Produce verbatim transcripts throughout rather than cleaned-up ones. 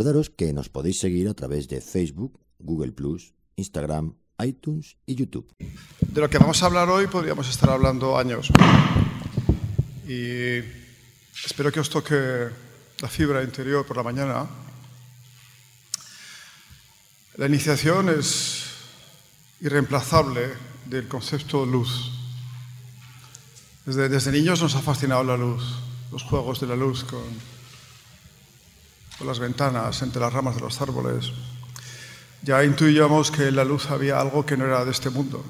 Recordaros que nos podéis seguir a través de Facebook, Google plus, Instagram, iTunes y YouTube. De lo que vamos a hablar hoy podríamos estar hablando años. Y espero que os toque la fibra interior por la mañana. La iniciación es irreemplazable del concepto luz. Desde, desde niños nos ha fascinado la luz, los juegos de la luz con, con las ventanas, entre las ramas de los árboles. Ya intuíamos que en la luz había algo que no era de este mundo.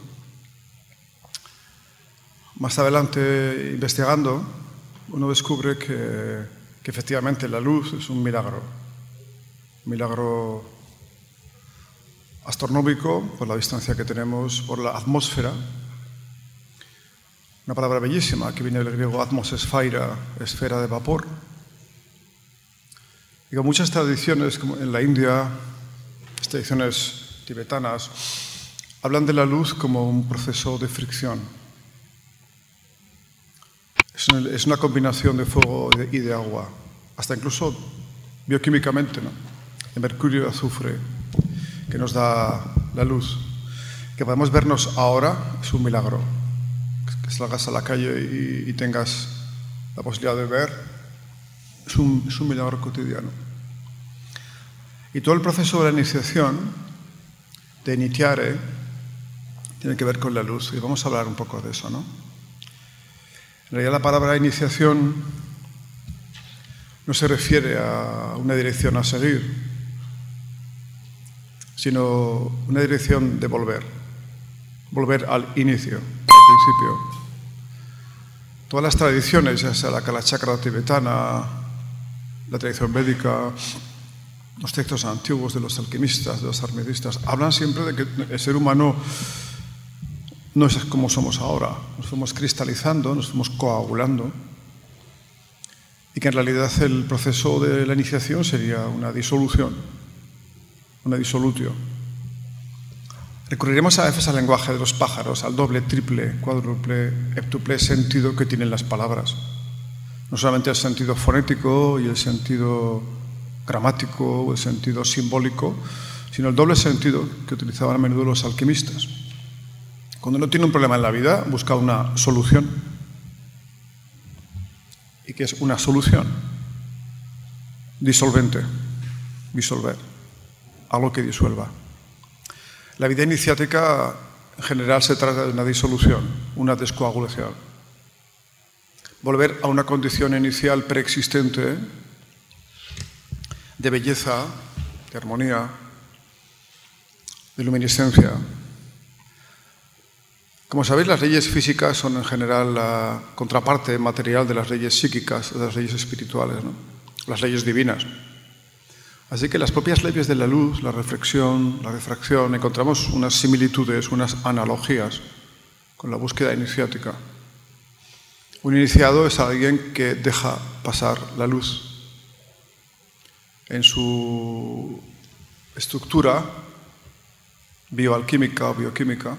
Más adelante, investigando, uno descubre que, que efectivamente la luz es un milagro. Un milagro astronómico por la distancia que tenemos, por la atmósfera. Una palabra bellísima que viene del griego atmos esfaira, esfera de vapor. Y con muchas tradiciones, como en la India, las tradiciones tibetanas, hablan de la luz como un proceso de fricción. Es una combinación de fuego y de agua, hasta incluso bioquímicamente, ¿no? De mercurio y azufre, que nos da la luz. Que podemos vernos ahora es un milagro. Que salgas a la calle y, y tengas la posibilidad de ver es un, es un milagro cotidiano. Y todo el proceso de la iniciación, de iniciare, tiene que ver con la luz. Y vamos a hablar un poco de eso, ¿no? En realidad la palabra iniciación no se refiere a una dirección a seguir, sino una dirección de volver, volver al inicio, al principio. Todas las tradiciones, ya sea la Kalachakra tibetana, la tradición védica, los textos antiguos de los alquimistas, de los hermetistas, hablan siempre de que el ser humano no es como somos ahora. Nos fuimos cristalizando, nos fuimos coagulando, y que en realidad el proceso de la iniciación sería una disolución, una disolutio. Recurriremos a veces al lenguaje de los pájaros, al doble, triple, cuádruple, heptuple sentido que tienen las palabras. No solamente el sentido fonético y el sentido gramático o el sentido simbólico, sino el doble sentido que utilizaban a menudo los alquimistas. Cuando uno tiene un problema en la vida, busca una solución. ¿Y qué es una solución? Disolvente, disolver, algo que disuelva. La vida iniciática en general se trata de una disolución, una descoagulación. Volver a una condición inicial preexistente de belleza, de armonía, de luminiscencia. Como sabéis, las leyes físicas son en general la contraparte material de las leyes psíquicas, de las leyes espirituales, ¿no? Las leyes divinas. Así que las propias leyes de la luz, la reflexión, la refracción, encontramos unas similitudes, unas analogías con la búsqueda iniciática. Un iniciado es alguien que deja pasar la luz. En su estructura bioalquímica o bioquímica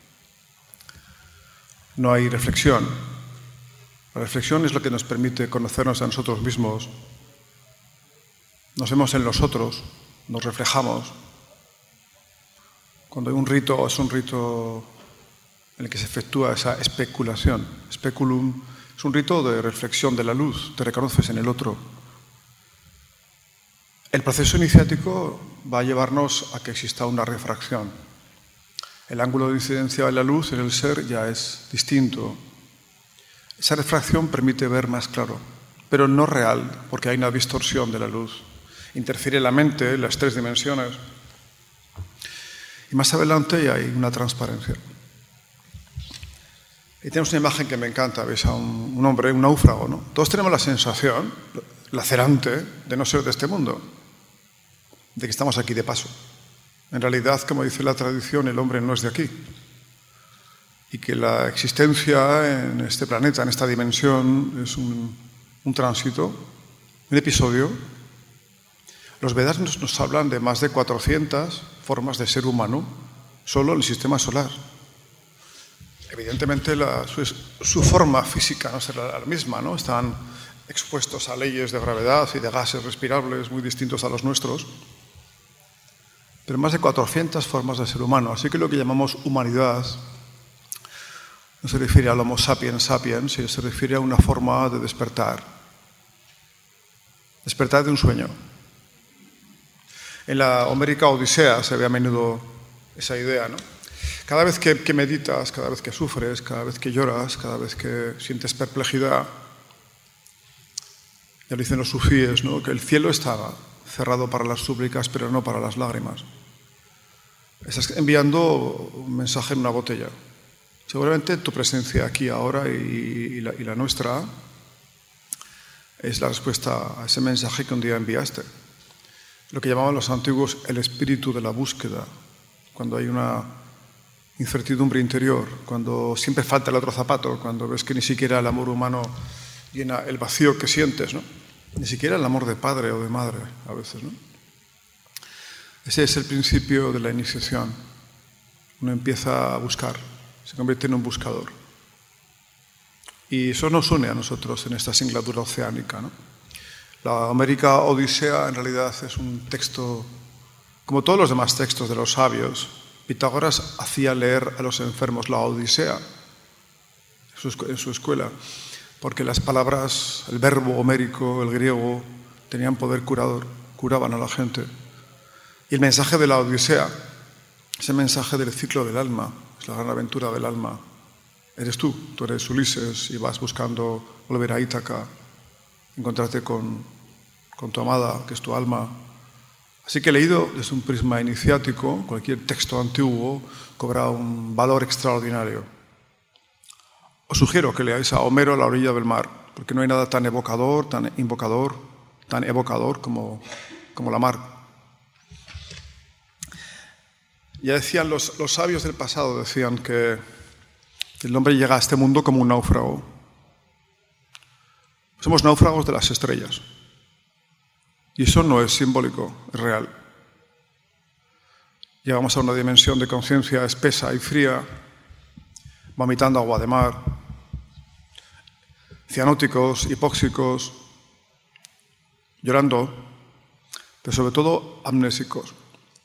no hay reflexión. La reflexión es lo que nos permite conocernos a nosotros mismos. Nos vemos en los otros, nos reflejamos. Cuando hay un rito, es un rito en el que se efectúa esa especulación. Speculum es un rito de reflexión de la luz, te reconoces en el otro. El proceso iniciático va a llevarnos a que exista una refracción. El ángulo de incidencia de la luz en el ser ya es distinto. Esa refracción permite ver más claro, pero no real, porque hay una distorsión de la luz. Interfiere la mente, las tres dimensiones. Y más adelante hay una transparencia. Y tenemos una imagen que me encanta, ves a un, un hombre, un náufrago, ¿no? Todos tenemos la sensación, lacerante, de no ser de este mundo, de que estamos aquí de paso. En realidad, como dice la tradición, el hombre no es de aquí. Y que la existencia en este planeta, en esta dimensión, es un, un tránsito, un episodio. Los Vedas nos, nos hablan de más de cuatrocientas formas de ser humano solo en el sistema solar. Evidentemente, la, su, su forma física no será la misma, ¿no? Están expuestos a leyes de gravedad y de gases respirables muy distintos a los nuestros, pero más de cuatrocientas formas de ser humano. Así que lo que llamamos humanidad no se refiere al Homo sapiens sapiens, sino se refiere a una forma de despertar. Despertar de un sueño. En la Homérica Odisea se ve a menudo esa idea, ¿no? Cada vez que, que meditas, cada vez que sufres, cada vez que lloras, cada vez que sientes perplejidad, ya lo dicen los sufíes, ¿no? Que el cielo está cerrado para las súplicas, pero no para las lágrimas. Estás enviando un mensaje en una botella. Seguramente tu presencia aquí ahora y, y, la, y la nuestra es la respuesta a ese mensaje que un día enviaste. Lo que llamaban los antiguos el espíritu de la búsqueda, cuando hay una incertidumbre interior, cuando siempre falta el otro zapato, cuando ves que ni siquiera el amor humano llena el vacío que sientes, ¿no? Ni siquiera el amor de padre o de madre a veces, ¿no? Ese es el principio de la iniciación. Uno empieza a buscar, se convierte en un buscador. Y eso nos une a nosotros en esta singladura oceánica, ¿no? La Homérica Odisea en realidad es un texto, como todos los demás textos de los sabios. Pitágoras hacía leer a los enfermos la Odisea en su escuela, porque las palabras, el verbo homérico, el griego, tenían poder curador, curaban a la gente. Y el mensaje de la Odisea, ese mensaje del ciclo del alma, es la gran aventura del alma. Eres tú, tú eres Ulises y vas buscando volver a Ítaca, encontrarte con, con tu amada, que es tu alma. Así que leído desde un prisma iniciático, cualquier texto antiguo cobra un valor extraordinario. Os sugiero que leáis a Homero a la orilla del mar, porque no hay nada tan evocador, tan invocador, tan evocador como, como la mar. Ya decían los, los sabios del pasado, decían que el hombre llega a este mundo como un náufrago. Somos náufragos de las estrellas. Y eso no es simbólico, es real. Llegamos a una dimensión de conciencia espesa y fría, vomitando agua de mar, cianóticos, hipóxicos, llorando, pero sobre todo amnésicos.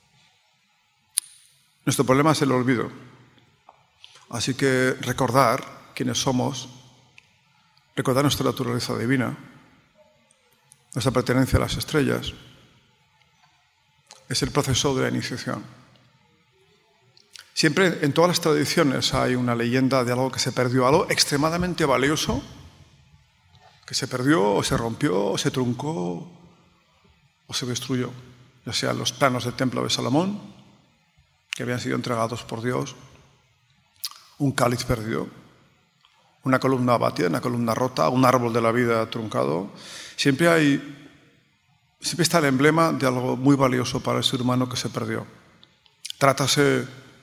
Nuestro problema es el olvido. Así que recordar quiénes somos, recordar nuestra naturaleza divina, nuestra pertenencia a las estrellas, es el proceso de la iniciación. Siempre en todas las tradiciones hay una leyenda de algo que se perdió, algo extremadamente valioso, que se perdió o se rompió o se truncó o se destruyó, ya sean los planos del templo de Salomón, que habían sido entregados por Dios, un cáliz perdido, una columna abatida, una columna rota, un árbol de la vida truncado. Siempre hay, siempre está el emblema de algo muy valioso para el ser humano que se perdió. Trátase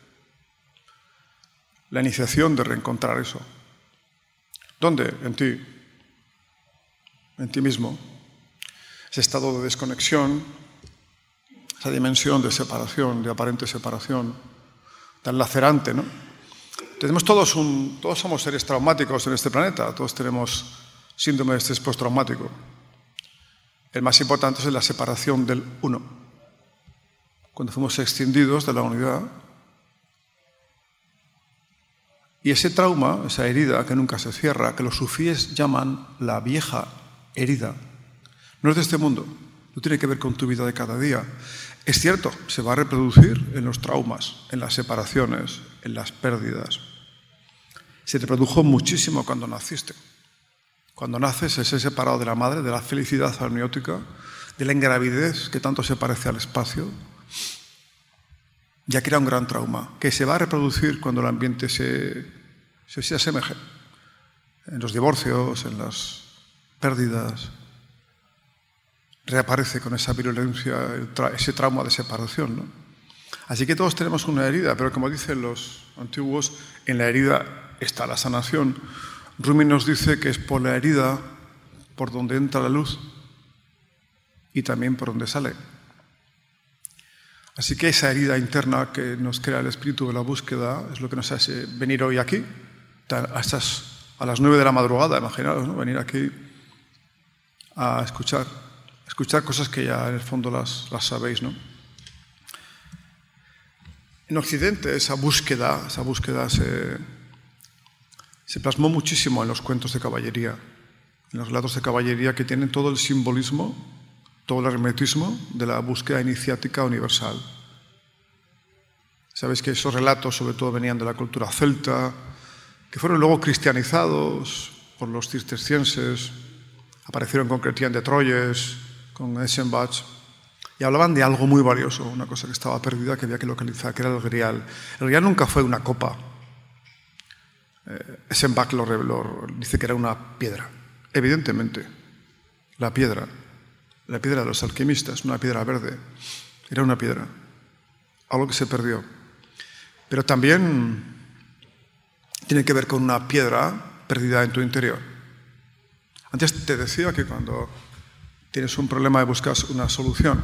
la iniciación de reencontrar eso. ¿Dónde? En ti. En ti mismo. Ese estado de desconexión, esa dimensión de separación, de aparente separación, tan lacerante, ¿no? Tenemos todos un, todos somos seres traumáticos en este planeta, todos tenemos síndrome de estrés postraumático. El más importante es la separación del uno. Cuando fuimos extendidos de la unidad. Y ese trauma, esa herida que nunca se cierra, que los sufíes llaman la vieja herida, no es de este mundo, no tiene que ver con tu vida de cada día. Es cierto, se va a reproducir en los traumas, en las separaciones, en las pérdidas. Se te produjo muchísimo cuando naciste. Cuando naces, ese separado de la madre, de la felicidad amniótica, de la ingravidez que tanto se parece al espacio, ya que era un gran trauma, que se va a reproducir cuando el ambiente se, se, se asemeje. En los divorcios, en las pérdidas, reaparece con esa virulencia, ese trauma de separación, ¿no? Así que todos tenemos una herida, pero como dicen los antiguos, en la herida está la sanación. Rumi nos dice que es por la herida por donde entra la luz y también por donde sale. Así que esa herida interna que nos crea el espíritu de la búsqueda es lo que nos hace venir hoy aquí, a, estas, a las nueve de la madrugada, imaginaos, ¿no? Venir aquí a escuchar, escuchar cosas que ya en el fondo las, las sabéis, ¿no? En Occidente esa búsqueda, esa búsqueda se, se plasmó muchísimo en los cuentos de caballería, en los relatos de caballería que tienen todo el simbolismo, todo el hermetismo de la búsqueda iniciática universal. Sabéis que esos relatos sobre todo venían de la cultura celta, que fueron luego cristianizados por los cistercienses, aparecieron con Chrétien de Troyes, con Eschenbach, y hablaban de algo muy valioso, una cosa que estaba perdida, que había que localizar, que era el grial. El grial nunca fue una copa. Eh, Eschenbach lo, lo, dice que era una piedra. Evidentemente, la piedra, la piedra de los alquimistas, una piedra verde, era una piedra, algo que se perdió. Pero también tiene que ver con una piedra perdida en tu interior. Antes te decía que cuando tienes un problema y buscas una solución,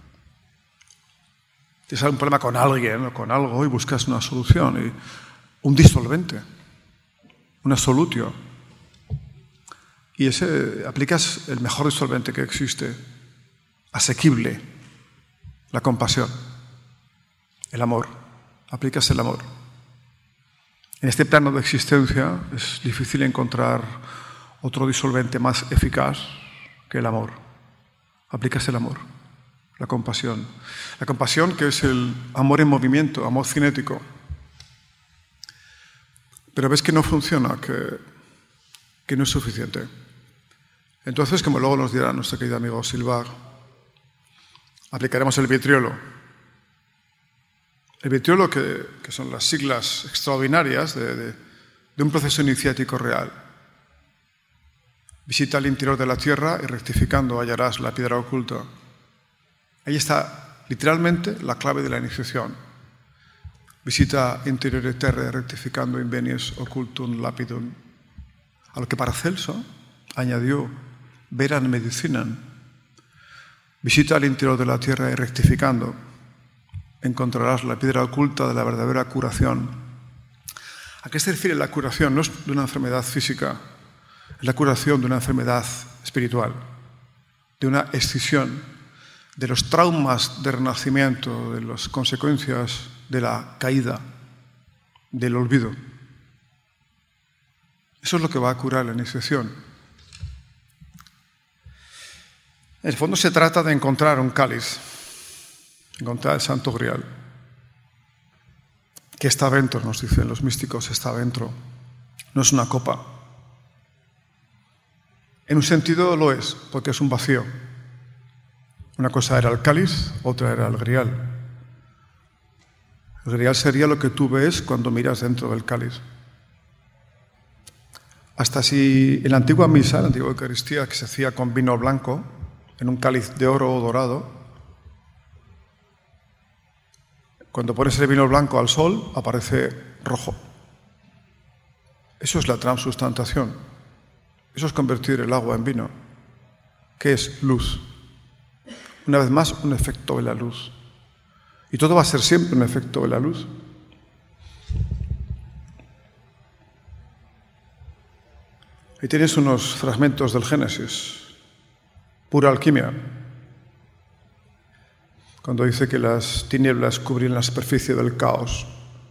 tienes un problema con alguien o con algo y buscas una solución, y un disolvente, una solutio, y ese aplicas el mejor disolvente que existe, asequible, la compasión, el amor, aplicas el amor. En este plano de existencia es difícil encontrar otro disolvente más eficaz que el amor. Aplicas el amor, la compasión. La compasión, que es el amor en movimiento, amor cinético. Pero ves que no funciona, que, que no es suficiente. Entonces, como luego nos dirá nuestro querido amigo Silvar, aplicaremos el vitriolo. El vitriolo, que, que son las siglas extraordinarias de, de, de un proceso iniciático real. Visita el interior de la tierra y rectificando hallarás la piedra oculta. Ahí está literalmente la clave de la iniciación. Visita interiore terrae rectificando invenies occultum lapidum. A lo que Paracelso añadió, veran medicinam. Visita el interior de la tierra y rectificando encontrarás la piedra oculta de la verdadera curación. ¿A qué se refiere la curación? No es de una enfermedad física, es la curación de una enfermedad espiritual, de una escisión, de los traumas de renacimiento, de las consecuencias de la caída, del olvido. Eso es lo que va a curar la iniciación. En el fondo se trata de encontrar un cáliz, encontrar el Santo Grial, que está dentro, nos dicen los místicos, está dentro. No es una copa. En un sentido lo es, porque es un vacío. Una cosa era el cáliz, otra era el grial. El grial sería lo que tú ves cuando miras dentro del cáliz. Hasta si en la antigua misa, en la antigua Eucaristía, que se hacía con vino blanco, en un cáliz de oro o dorado, cuando pones el vino blanco al sol, aparece rojo. Eso es la transustantación. Eso es convertir el agua en vino. ¿Qué es? Luz. Una vez más, un efecto de la luz. Y todo va a ser siempre un efecto de la luz. Ahí tienes unos fragmentos del Génesis. Pura alquimia. Cuando dice que las tinieblas cubrían la superficie del caos.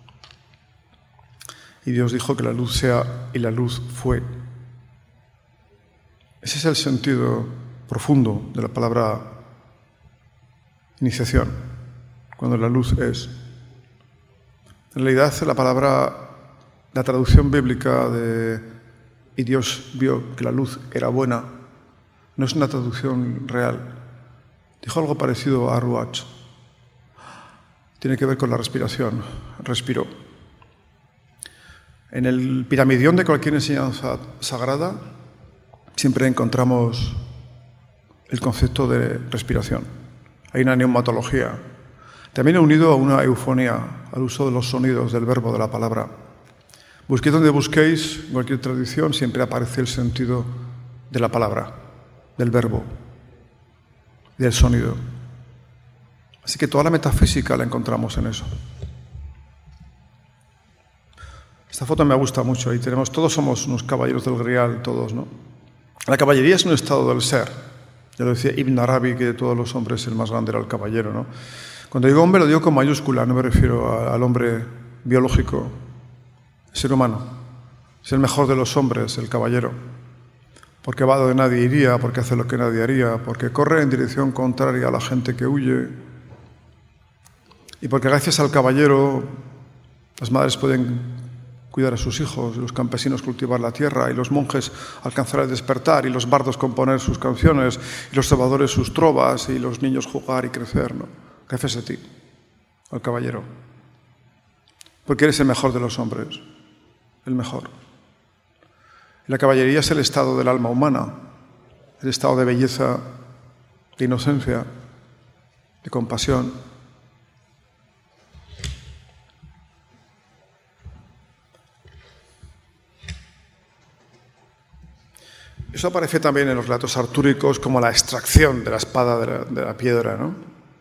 Y Dios dijo que la luz sea, y la luz fue. Ese es el sentido profundo de la palabra iniciación, cuando la luz es. En realidad, la palabra, la traducción bíblica de "y Dios vio que la luz era buena", no es una traducción real. Dijo algo parecido a Ruach. Tiene que ver con la respiración. Respiró. En el piramidión de cualquier enseñanza sagrada siempre encontramos el concepto de respiración. Hay una neumatología. También unido a una eufonía, al uso de los sonidos del verbo, de la palabra. Busquéis donde busquéis, en cualquier tradición, siempre aparece el sentido de la palabra, del verbo, del sonido. Así que toda la metafísica la encontramos en eso. Esta foto me gusta mucho. Ahí tenemos, todos somos unos caballeros del Grial, todos, ¿no? La caballería es un estado del ser. Ya lo decía Ibn Arabi, que de todos los hombres el más grande era el caballero, ¿no? Cuando digo hombre lo digo con mayúscula, no me refiero a, al hombre biológico, el ser humano. Es el mejor de los hombres, el caballero. Porque va donde nadie iría, porque hace lo que nadie haría, porque corre en dirección contraria a la gente que huye. Y porque gracias al caballero las madres pueden cuidar a sus hijos, los campesinos cultivar la tierra, y los monjes alcanzar el despertar, y los bardos componer sus canciones, y los trovadores sus trovas, y los niños jugar y crecer, ¿no? Gracias a ti, al caballero. Porque eres el mejor de los hombres, el mejor. La caballería es el estado del alma humana, el estado de belleza, de inocencia, de compasión. Eso aparece también en los relatos artúricos como la extracción de la espada de la, de la piedra, ¿no?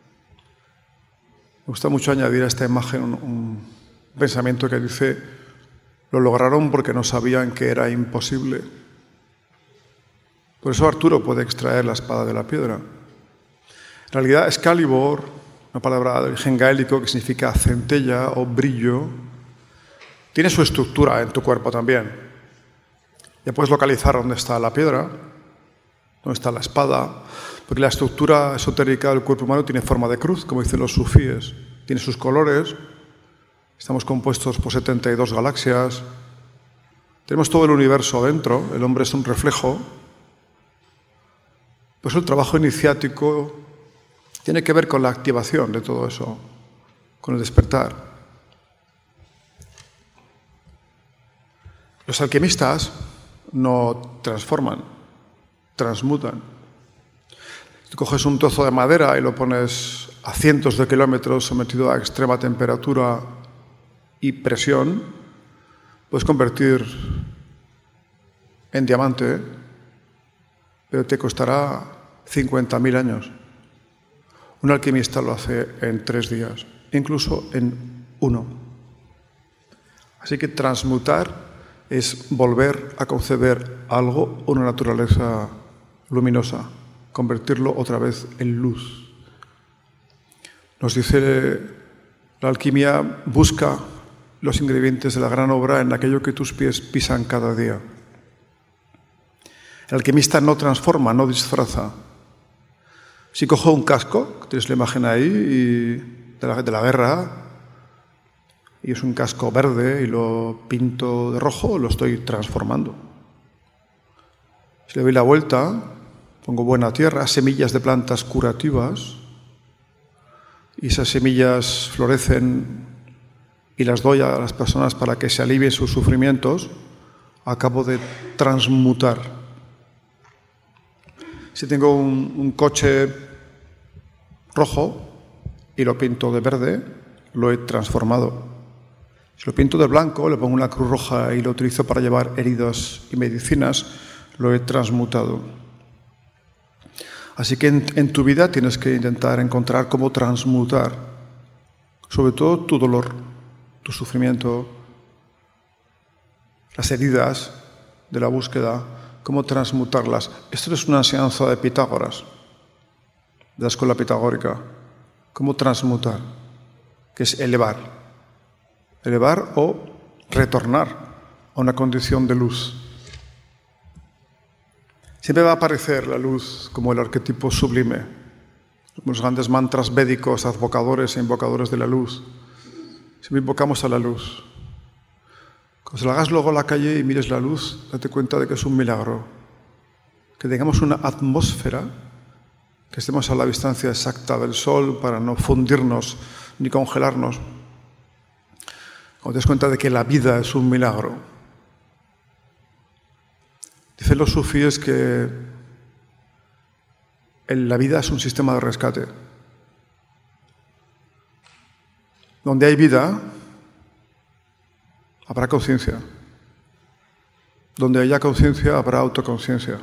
Me gusta mucho añadir a esta imagen un, un pensamiento que dice: lo lograron porque no sabían que era imposible. Por eso Arturo puede extraer la espada de la piedra. En realidad, Excalibur, una palabra de origen gaélico que significa centella o brillo, tiene su estructura en tu cuerpo también. Ya puedes localizar dónde está la piedra, dónde está la espada, porque la estructura esotérica del cuerpo humano tiene forma de cruz, como dicen los sufíes, tiene sus colores, estamos compuestos por setenta y dos galaxias, tenemos todo el universo dentro, el hombre es un reflejo. Por eso el trabajo iniciático tiene que ver con la activación de todo eso, con el despertar. Los alquimistas no transforman, transmutan. Tú coges un trozo de madera y lo pones a cientos de kilómetros sometido a extrema temperatura y presión, puedes convertir en diamante, pero te costará cincuenta mil años. Un alquimista lo hace en tres días, incluso en uno. Así que transmutar es volver a conceder algo, una naturaleza luminosa, convertirlo otra vez en luz. Nos dice la alquimia: busca los ingredientes de la gran obra en aquello que tus pies pisan cada día. El alquimista no transforma, no disfraza. Si cojo un casco, tienes la imagen ahí, y de, la, de la guerra, y es un casco verde y lo pinto de rojo, lo estoy transformando. Si le doy la vuelta, pongo buena tierra, semillas de plantas curativas, y esas semillas florecen y las doy a las personas para que se alivien sus sufrimientos, acabo de transmutar. Si tengo un, un coche rojo y lo pinto de verde, lo he transformado. Si lo pinto de blanco, le pongo una cruz roja y lo utilizo para llevar heridas y medicinas, lo he transmutado. Así que en, en tu vida tienes que intentar encontrar cómo transmutar, sobre todo tu dolor, tu sufrimiento, las heridas de la búsqueda, cómo transmutarlas. Esto es una enseñanza de Pitágoras, de la escuela pitagórica. Cómo transmutar, que es elevar. Elevar o retornar a una condición de luz. Siempre va a aparecer la luz como el arquetipo sublime. Los grandes mantras védicos, advocadores e invocadores de la luz. Siempre invocamos a la luz. Cuando salgas luego a la calle y mires la luz, date cuenta de que es un milagro. Que tengamos una atmósfera, que estemos a la distancia exacta del sol para no fundirnos ni congelarnos. Cuando te das cuenta de que la vida es un milagro. Dicen los sufíes que la vida es un sistema de rescate. Donde hay vida, habrá conciencia. Donde haya conciencia, habrá autoconciencia.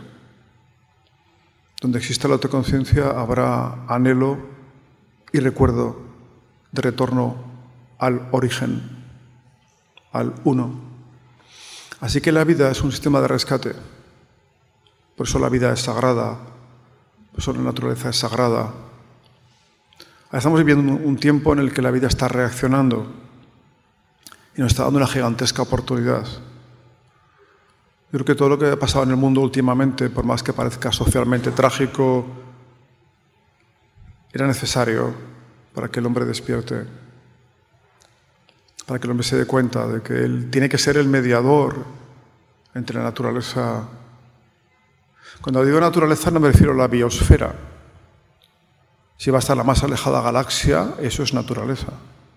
Donde exista la autoconciencia, habrá anhelo y recuerdo de retorno al origen, al uno. Así que la vida es un sistema de rescate. Por eso la vida es sagrada, por por eso la naturaleza es sagrada. Ahora estamos viviendo un tiempo en el que la vida está reaccionando y nos está dando una gigantesca oportunidad. Yo creo que todo lo que ha pasado en el mundo últimamente, por más que parezca socialmente trágico, era necesario para que el hombre despierte, para que el hombre se dé cuenta de que él tiene que ser el mediador entre la naturaleza. Cuando digo naturaleza no me refiero a la biosfera. Si va a estar la más alejada galaxia, eso es naturaleza.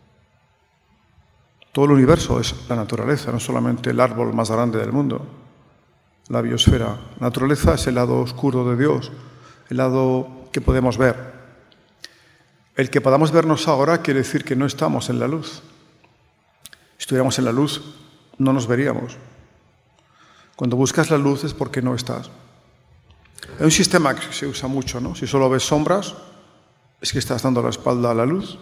Todo el universo es la naturaleza, no solamente el árbol más grande del mundo. La biosfera. La naturaleza es el lado oscuro de Dios, el lado que podemos ver. El que podamos vernos ahora quiere decir que no estamos en la luz. Si estuviéramos en la luz, no nos veríamos. Cuando buscas la luz es porque no estás. Hay un sistema que se usa mucho, ¿no? Si solo ves sombras, es que estás dando la espalda a la luz.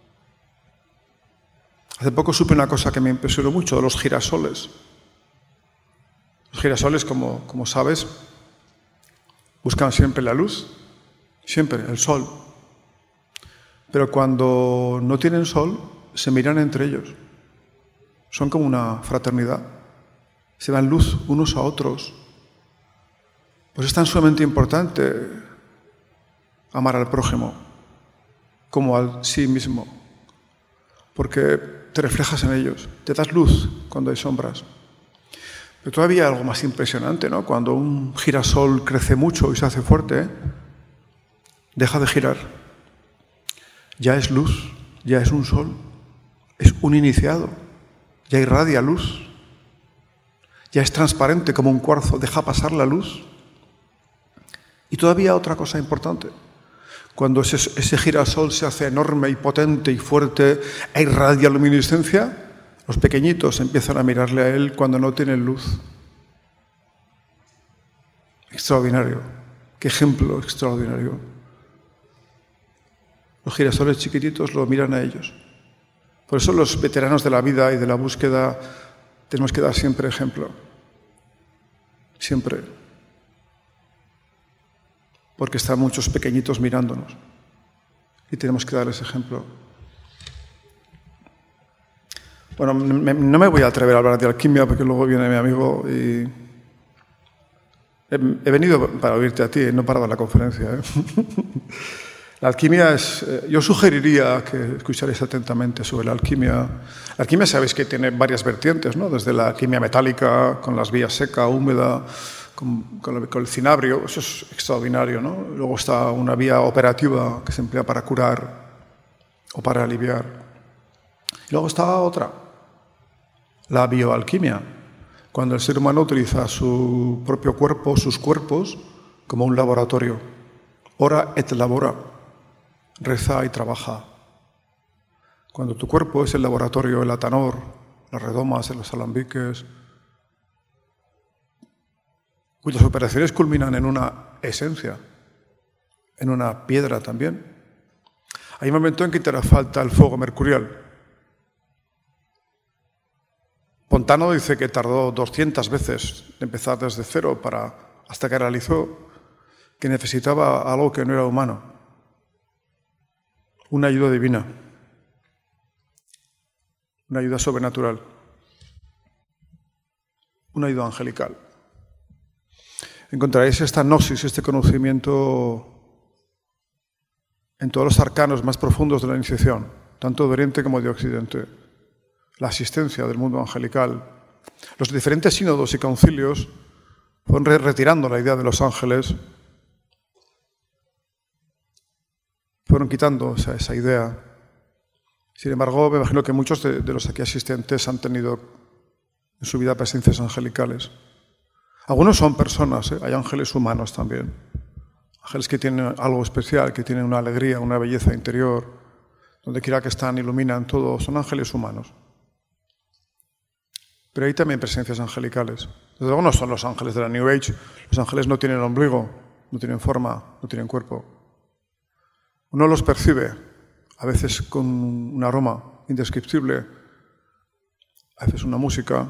Hace poco supe una cosa que me impresionó mucho, de los girasoles. Los girasoles, como, como sabes, buscan siempre la luz, siempre, el sol. Pero cuando no tienen sol, se miran entre ellos. Son como una fraternidad. Se dan luz unos a otros. Pues es tan sumamente importante amar al prójimo como al sí mismo, porque te reflejas en ellos, te das luz cuando hay sombras. Pero todavía hay algo más impresionante, ¿no? Cuando un girasol crece mucho y se hace fuerte, deja de girar. Ya es luz, ya es un sol, es un iniciado, ya irradia luz, ya es transparente como un cuarzo, deja pasar la luz. Y todavía otra cosa importante. Cuando ese, ese girasol se hace enorme y potente y fuerte e irradia luminiscencia, los pequeñitos empiezan a mirarle a él cuando no tienen luz. Extraordinario. Qué ejemplo extraordinario. Los girasoles chiquititos lo miran a ellos. Por eso los veteranos de la vida y de la búsqueda tenemos que dar siempre ejemplo. Siempre. Porque están muchos pequeñitos mirándonos y tenemos que darles ejemplo. Bueno, me, no me voy a atrever a hablar de alquimia porque luego viene mi amigo y he, he venido para oírte a ti, no para dar la conferencia, ¿eh? La alquimia es... Yo sugeriría que escucharais atentamente sobre la alquimia. La alquimia sabéis que tiene varias vertientes, ¿no? Desde la alquimia metálica, con las vías seca, húmeda, Con, con, con el cinabrio, eso es extraordinario, ¿no? Luego está una vía operativa que se emplea para curar o para aliviar. Y luego está otra, la bioalquimia, cuando el ser humano utiliza su propio cuerpo, sus cuerpos, como un laboratorio. Ora et labora, reza y trabaja. Cuando tu cuerpo es el laboratorio, el atanor, las redomas, los alambiques, cuyas operaciones culminan en una esencia, en una piedra también. Hay un momento en que te hará falta el fuego mercurial. Pontano dice que tardó doscientas veces en empezar desde cero para, hasta que realizó que necesitaba algo que no era humano, una ayuda divina, una ayuda sobrenatural, una ayuda angelical. Encontraréis esta gnosis, este conocimiento en todos los arcanos más profundos de la iniciación, tanto de Oriente como de Occidente. La asistencia del mundo angelical. Los diferentes sínodos y concilios fueron retirando la idea de los ángeles, fueron quitando esa, esa idea. Sin embargo, me imagino que muchos de, de los aquí asistentes han tenido en su vida presencias angelicales. Algunos son personas, ¿eh? Hay ángeles humanos también. Ángeles que tienen algo especial, que tienen una alegría, una belleza interior. Donde quiera que están, iluminan todo. Son ángeles humanos. Pero hay también presencias angelicales. Desde luego no son los ángeles de la New Age. Los ángeles no tienen ombligo, no tienen forma, no tienen cuerpo. Uno los percibe, a veces con un aroma indescriptible, a veces una música,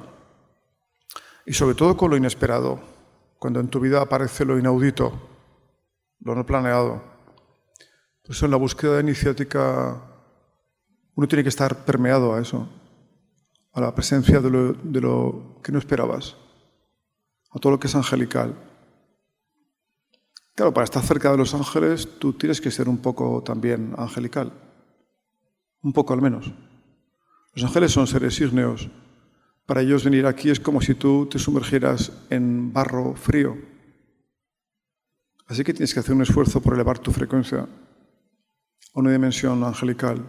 y sobre todo con lo inesperado, cuando en tu vida aparece lo inaudito, lo no planeado. Por eso en la búsqueda iniciática uno tiene que estar permeado a eso, a la presencia de lo, de lo que no esperabas, a todo lo que es angelical. Claro, para estar cerca de los ángeles tú tienes que ser un poco también angelical, un poco al menos. Los ángeles son seres ígneos. Para ellos venir aquí es como si tú te sumergieras en barro frío. Así que tienes que hacer un esfuerzo por elevar tu frecuencia a una dimensión angelical.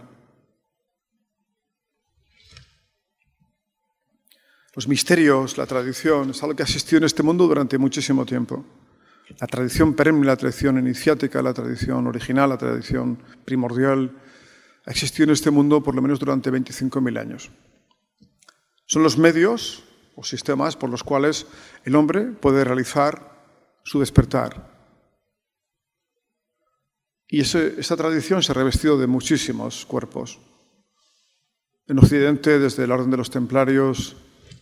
Los misterios, la tradición, es algo que ha existido en este mundo durante muchísimo tiempo. La tradición perenne, la tradición iniciática, la tradición original, la tradición primordial, ha existido en este mundo por lo menos durante veinticinco mil años. Son los medios o sistemas por los cuales el hombre puede realizar su despertar. Y ese, esa tradición se ha revestido de muchísimos cuerpos. En Occidente, desde la Orden de los Templarios,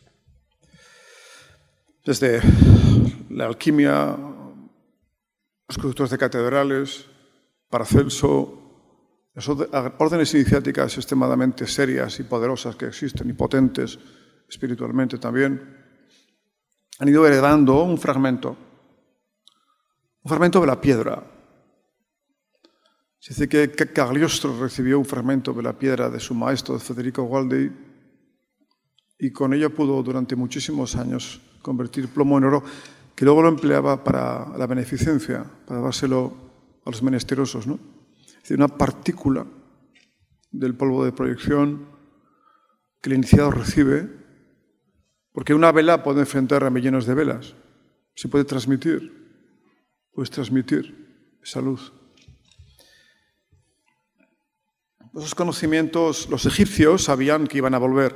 desde la alquimia, los constructores de catedrales, Paracelso, las órdenes iniciáticas extremadamente serias y poderosas que existen, y potentes espiritualmente también, han ido heredando un fragmento, un fragmento de la piedra. Se dice que Cagliostro recibió un fragmento de la piedra de su maestro, Federico Gualdi, y con ello pudo durante muchísimos años convertir plomo en oro, que luego lo empleaba para la beneficencia, para dárselo a los menesterosos, ¿no? Es decir, una partícula del polvo de proyección que el iniciado recibe, porque una vela puede enfrentar a millones de velas, se puede transmitir, puedes transmitir esa luz. Esos conocimientos, los egipcios sabían que iban a volver.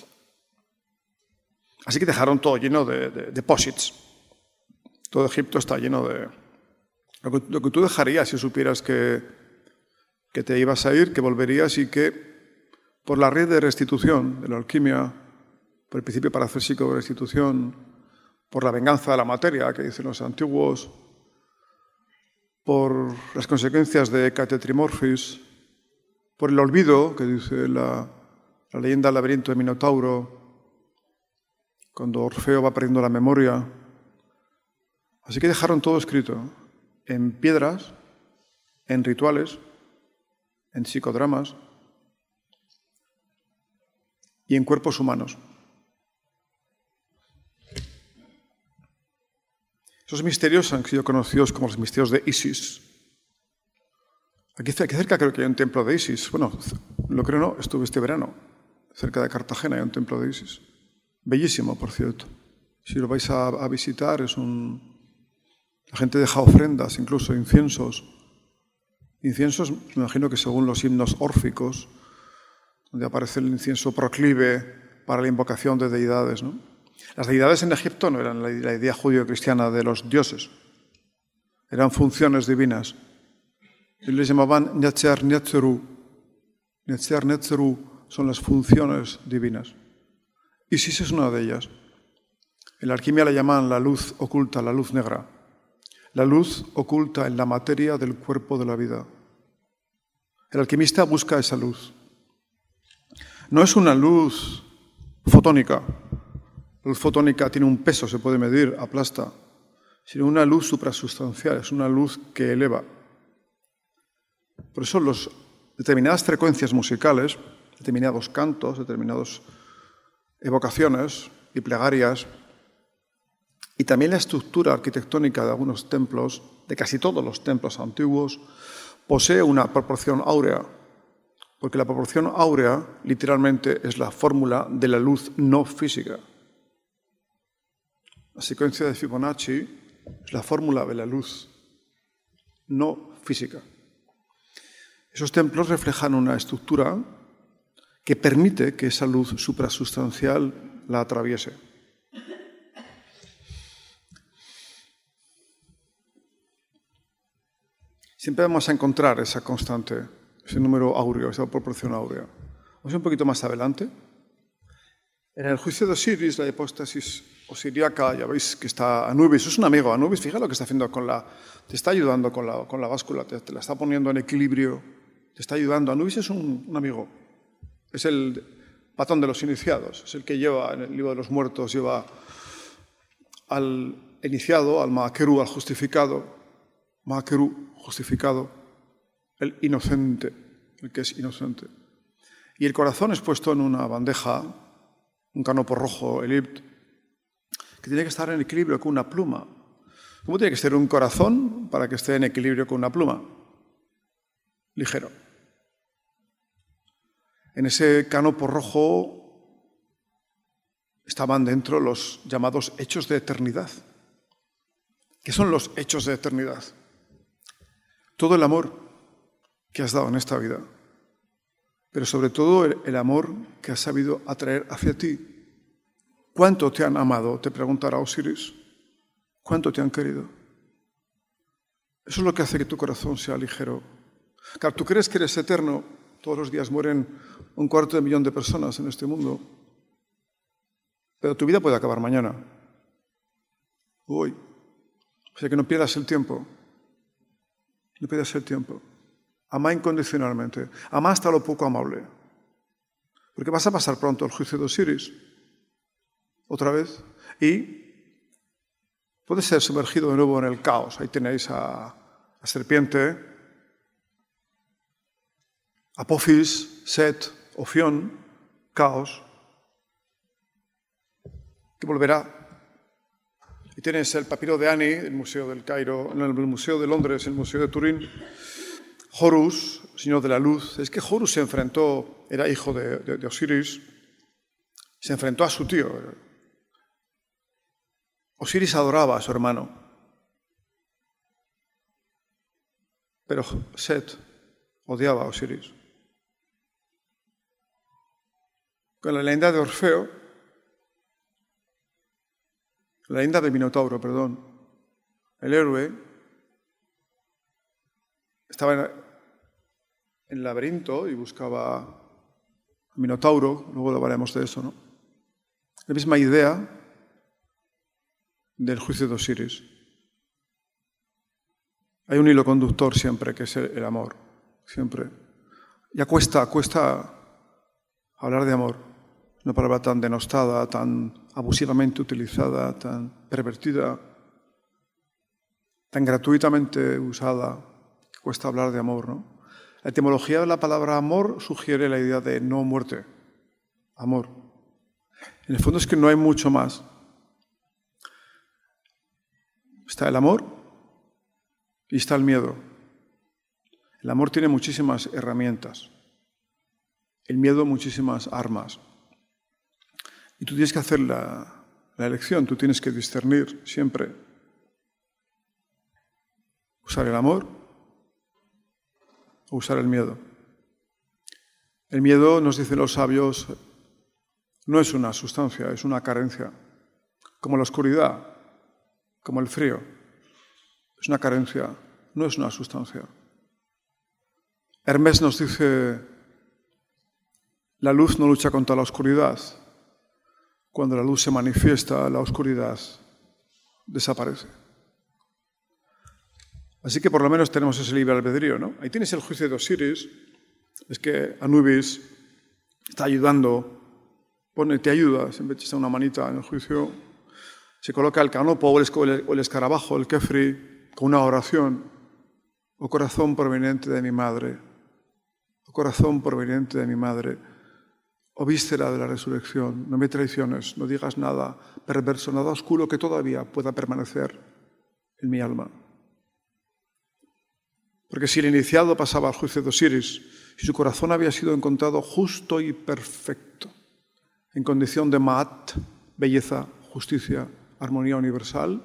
Así que dejaron todo lleno de, de deposits. Todo Egipto está lleno de... Lo que, lo que tú dejarías si supieras que, que te ibas a ir, que volverías y que por la red de restitución, de la alquimia, por el principio parafísico de restitución, por la venganza de la materia, que dicen los antiguos, por las consecuencias de catetrimorfis, por el olvido, que dice la, la leyenda del laberinto de Minotauro, cuando Orfeo va perdiendo la memoria. Así que dejaron todo escrito en piedras, en rituales, en psicodramas y en cuerpos humanos. Esos misterios han sido conocidos como los misterios de Isis. Aquí cerca creo que hay un templo de Isis. Bueno, lo creo no, estuve este verano. Cerca de Cartagena hay un templo de Isis. Bellísimo, por cierto. Si lo vais a, a visitar, es un... La gente deja ofrendas, incluso inciensos. Inciensos, me imagino que según los himnos órficos, donde aparece el incienso proclive para la invocación de deidades, ¿no? Las deidades en Egipto no eran la, la idea judío-cristiana de los dioses. Eran funciones divinas. Y les llamaban Netzer Netzeru. Netzer Netzeru son las funciones divinas. Isis es una de ellas. En la alquimia la llaman la luz oculta, la luz negra. La luz oculta en la materia del cuerpo de la vida. El alquimista busca esa luz. No es una luz fotónica. La luz fotónica tiene un peso, se puede medir, aplasta. Sino una luz suprasustancial, es una luz que eleva. Por eso los, determinadas frecuencias musicales, determinados cantos, determinadas evocaciones y plegarias, y también la estructura arquitectónica de algunos templos, de casi todos los templos antiguos, posee una proporción áurea, porque la proporción áurea literalmente es la fórmula de la luz no física. La secuencia de Fibonacci es la fórmula de la luz no física. Esos templos reflejan una estructura que permite que esa luz suprasustancial la atraviese. Siempre vamos a encontrar esa constante, ese número áureo, esa proporción áurea. Vamos un poquito más adelante. En el juicio de Osiris, la hipóstasis osiriaca, ya veis que está Anubis, es un amigo. Anubis, fíjate lo que está haciendo con la... Te está ayudando con la, con la báscula, te, te la está poniendo en equilibrio, te está ayudando. Anubis es un, un amigo, es el patrón de los iniciados, es el que lleva, en el libro de los muertos, lleva al iniciado, al Maakeru, al justificado, Maakeru, justificado, el inocente, el que es inocente. Y el corazón es puesto en una bandeja, un canopo rojo, elipt, que tiene que estar en equilibrio con una pluma. ¿Cómo tiene que ser un corazón para que esté en equilibrio con una pluma? Ligero. En ese canopo rojo estaban dentro los llamados hechos de eternidad. ¿Qué son los hechos de eternidad? Todo el amor que has dado en esta vida, pero sobre todo el, el amor que has sabido atraer hacia ti. ¿Cuánto te han amado? Te preguntará Osiris. ¿Cuánto te han querido? Eso es lo que hace que tu corazón sea ligero. Claro, tú crees que eres eterno. Todos los días mueren un cuarto de millón de personas en este mundo. Pero tu vida puede acabar mañana. Hoy. O sea que no pierdas el tiempo. No pierdas el tiempo. Ama incondicionalmente. Ama hasta lo poco amable. Porque vas a pasar pronto al juicio de Osiris. Otra vez. Y puedes ser sumergido de nuevo en el caos. Ahí tenéis a la serpiente, Apophis, Set, Ofión, caos, que volverá. Y tienes el papiro de Ani, el Museo del Cairo, el Museo de Londres, el Museo de Turín, Horus, señor de la luz. Es que Horus se enfrentó, era hijo de, de, de Osiris, se enfrentó a su tío. Osiris adoraba a su hermano, pero Set odiaba a Osiris. Con la leyenda de Orfeo, la leyenda de Minotauro, perdón, el héroe estaba en el laberinto y buscaba a Minotauro, luego hablaremos de eso, ¿no? La misma idea del juicio de Osiris. Hay un hilo conductor siempre, que es el, el amor, siempre. Ya cuesta, cuesta hablar de amor. Una palabra tan denostada, tan abusivamente utilizada, tan pervertida, tan gratuitamente usada, que cuesta hablar de amor, ¿no? La etimología de la palabra amor sugiere la idea de no muerte, amor. En el fondo es que no hay mucho más. Está el amor y está el miedo. El amor tiene muchísimas herramientas, el miedo muchísimas armas. Y tú tienes que hacer la, la elección, tú tienes que discernir siempre. Usar el amor o usar el miedo. El miedo, nos dicen los sabios, no es una sustancia, es una carencia. Como la oscuridad, como el frío. Es una carencia, no es una sustancia. Hermes nos dice, la luz no lucha contra la oscuridad. Cuando la luz se manifiesta, la oscuridad desaparece. Así que por lo menos tenemos ese libre albedrío, ¿no? Ahí tienes el juicio de Osiris, es que Anubis está ayudando, pone, te ayuda, siempre echa una manita en el juicio, se coloca el canopo o el, o el escarabajo, el kefri, con una oración, oh corazón proveniente de mi madre, oh corazón proveniente de mi madre, oh víscera de la resurrección, no me traiciones, no digas nada perverso, nada oscuro que todavía pueda permanecer en mi alma. Porque si el iniciado pasaba al juicio de Osiris, si su corazón había sido encontrado justo y perfecto, en condición de ma'at, belleza, justicia, armonía universal,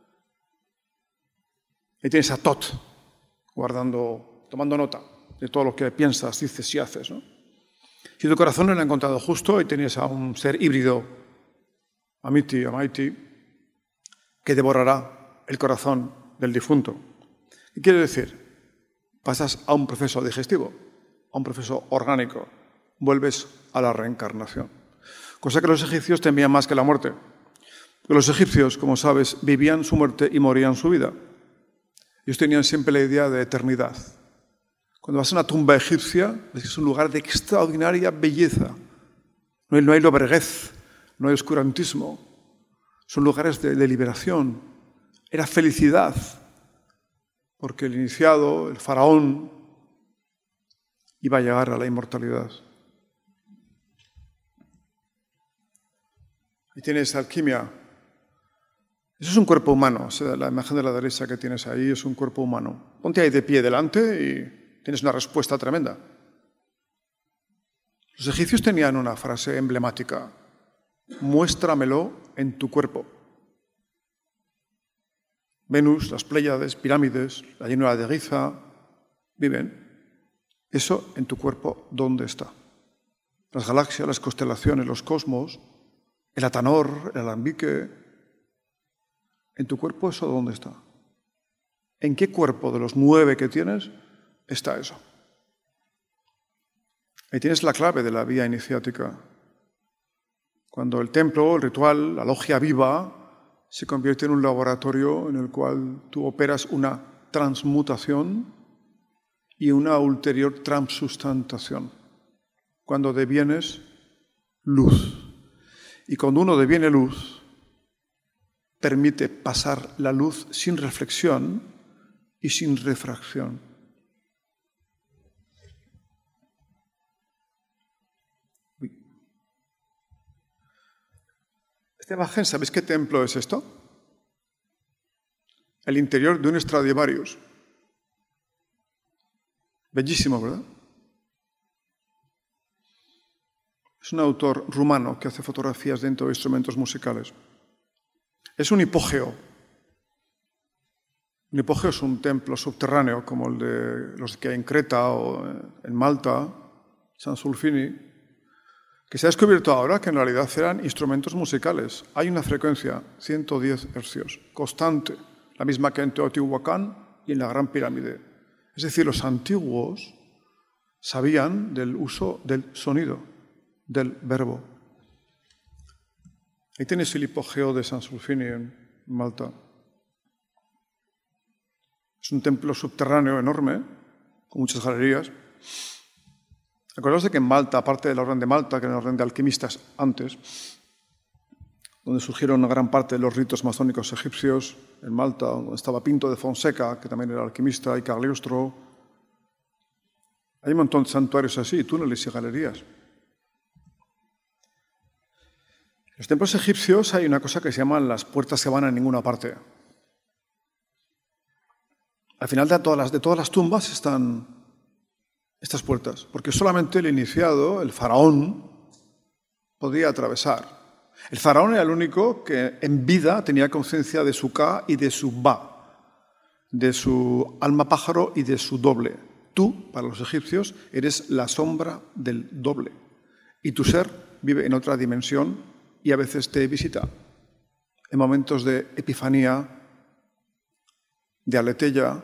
ahí tienes a Tot, guardando, tomando nota de todo lo que piensas, dices y haces, ¿no? Si tu corazón no lo ha encontrado justo, ahí tienes a un ser híbrido, Amiti, Amaiti, que devorará el corazón del difunto. ¿Qué quiere decir? Pasas a un proceso digestivo, a un proceso orgánico, vuelves a la reencarnación. cosa que los egipcios temían más que la muerte. Porque los egipcios, como sabes, vivían su muerte y morían su vida. Ellos tenían siempre la idea de eternidad. Cuando vas a una tumba egipcia, ves que es un lugar de extraordinaria belleza. No hay, no hay lobreguez, no hay oscurantismo. Son lugares de, de liberación. Era felicidad, porque el iniciado, el faraón, iba a llegar a la inmortalidad. Y tienes alquimia. Eso es un cuerpo humano. O sea, la imagen de la derecha que tienes ahí es un cuerpo humano. Ponte ahí de pie delante y tienes una respuesta tremenda. Los egipcios tenían una frase emblemática. Muéstramelo en tu cuerpo. Venus, las Pléyades, pirámides, la llanura de Giza, viven. Eso en tu cuerpo, ¿dónde está? Las galaxias, las constelaciones, los cosmos, el Atanor, el alambique. ¿En tu cuerpo eso dónde está? ¿En qué cuerpo de los nueve que tienes está eso? Ahí tienes la clave de la vía iniciática. Cuando el templo, el ritual, la logia viva, se convierte en un laboratorio en el cual tú operas una transmutación y una ulterior transustantación. Cuando devienes luz. Y cuando uno deviene luz, permite pasar la luz sin reflexión y sin refracción. Esta imagen, ¿sabéis qué templo es esto? El interior de un Stradivarius. Bellísimo, ¿verdad? Es un autor rumano que hace fotografías dentro de instrumentos musicales. Es un hipogeo. Un hipogeo es un templo subterráneo como el de los que hay en Creta o en Malta, San Sulfini, que se ha descubierto ahora que en realidad eran instrumentos musicales. Hay una frecuencia, ciento diez hercios, constante, la misma que en Teotihuacán y en la Gran Pirámide. Es decir, los antiguos sabían del uso del sonido, del verbo. Ahí tienes el hipogeo de San Sulfini en Malta. Es un templo subterráneo enorme, con muchas galerías. Acordaos de que en Malta, aparte de la Orden de Malta, que era la orden de alquimistas antes, donde surgieron una gran parte de los ritos masónicos egipcios, en Malta, donde estaba Pinto de Fonseca, que también era alquimista, y Cagliostro. Hay un montón de santuarios así, túneles y galerías. En los templos egipcios hay una cosa que se llaman las puertas que van a ninguna parte. Al final de todas las, de todas las tumbas están estas puertas, porque solamente el iniciado, el faraón, podía atravesar. El faraón era el único que en vida tenía conciencia de su Ka y de su Ba, de su alma pájaro y de su doble. Tú, para los egipcios, eres la sombra del doble. Y tu ser vive en otra dimensión y a veces te visita. En momentos de epifanía, de aletheia,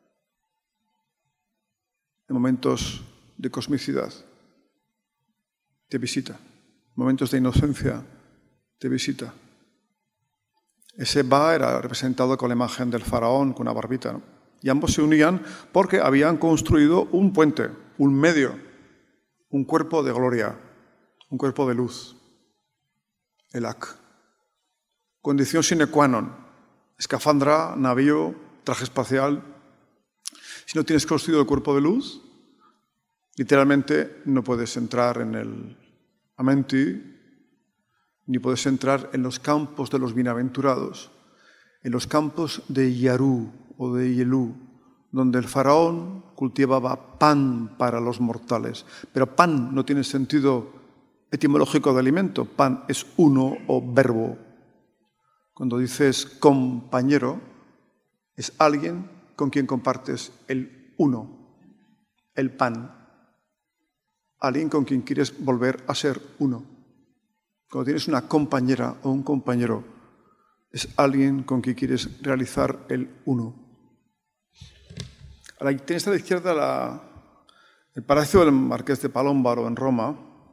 en momentos de cosmicidad, te visita. En momentos de inocencia, te visita. Ese Ba era representado con la imagen del faraón, con una barbita, ¿no? Y ambos se unían porque habían construido un puente, un medio, un cuerpo de gloria, un cuerpo de luz, el Ak. Condición sine qua non, escafandra, navío, traje espacial. Si no tienes construido el cuerpo de luz, literalmente no puedes entrar en el Amenti, ni puedes entrar en los campos de los bienaventurados, en los campos de Yarú o de Yelú, donde el faraón cultivaba pan para los mortales. Pero pan no tiene sentido etimológico de alimento, pan es uno o verbo. Cuando dices compañero, es alguien con quien compartes el uno, el pan. Alguien con quien quieres volver a ser uno. Cuando tienes una compañera o un compañero, es alguien con quien quieres realizar el uno. Ahora, tienes a la izquierda la, el Palacio del Marqués de Palombaro en Roma,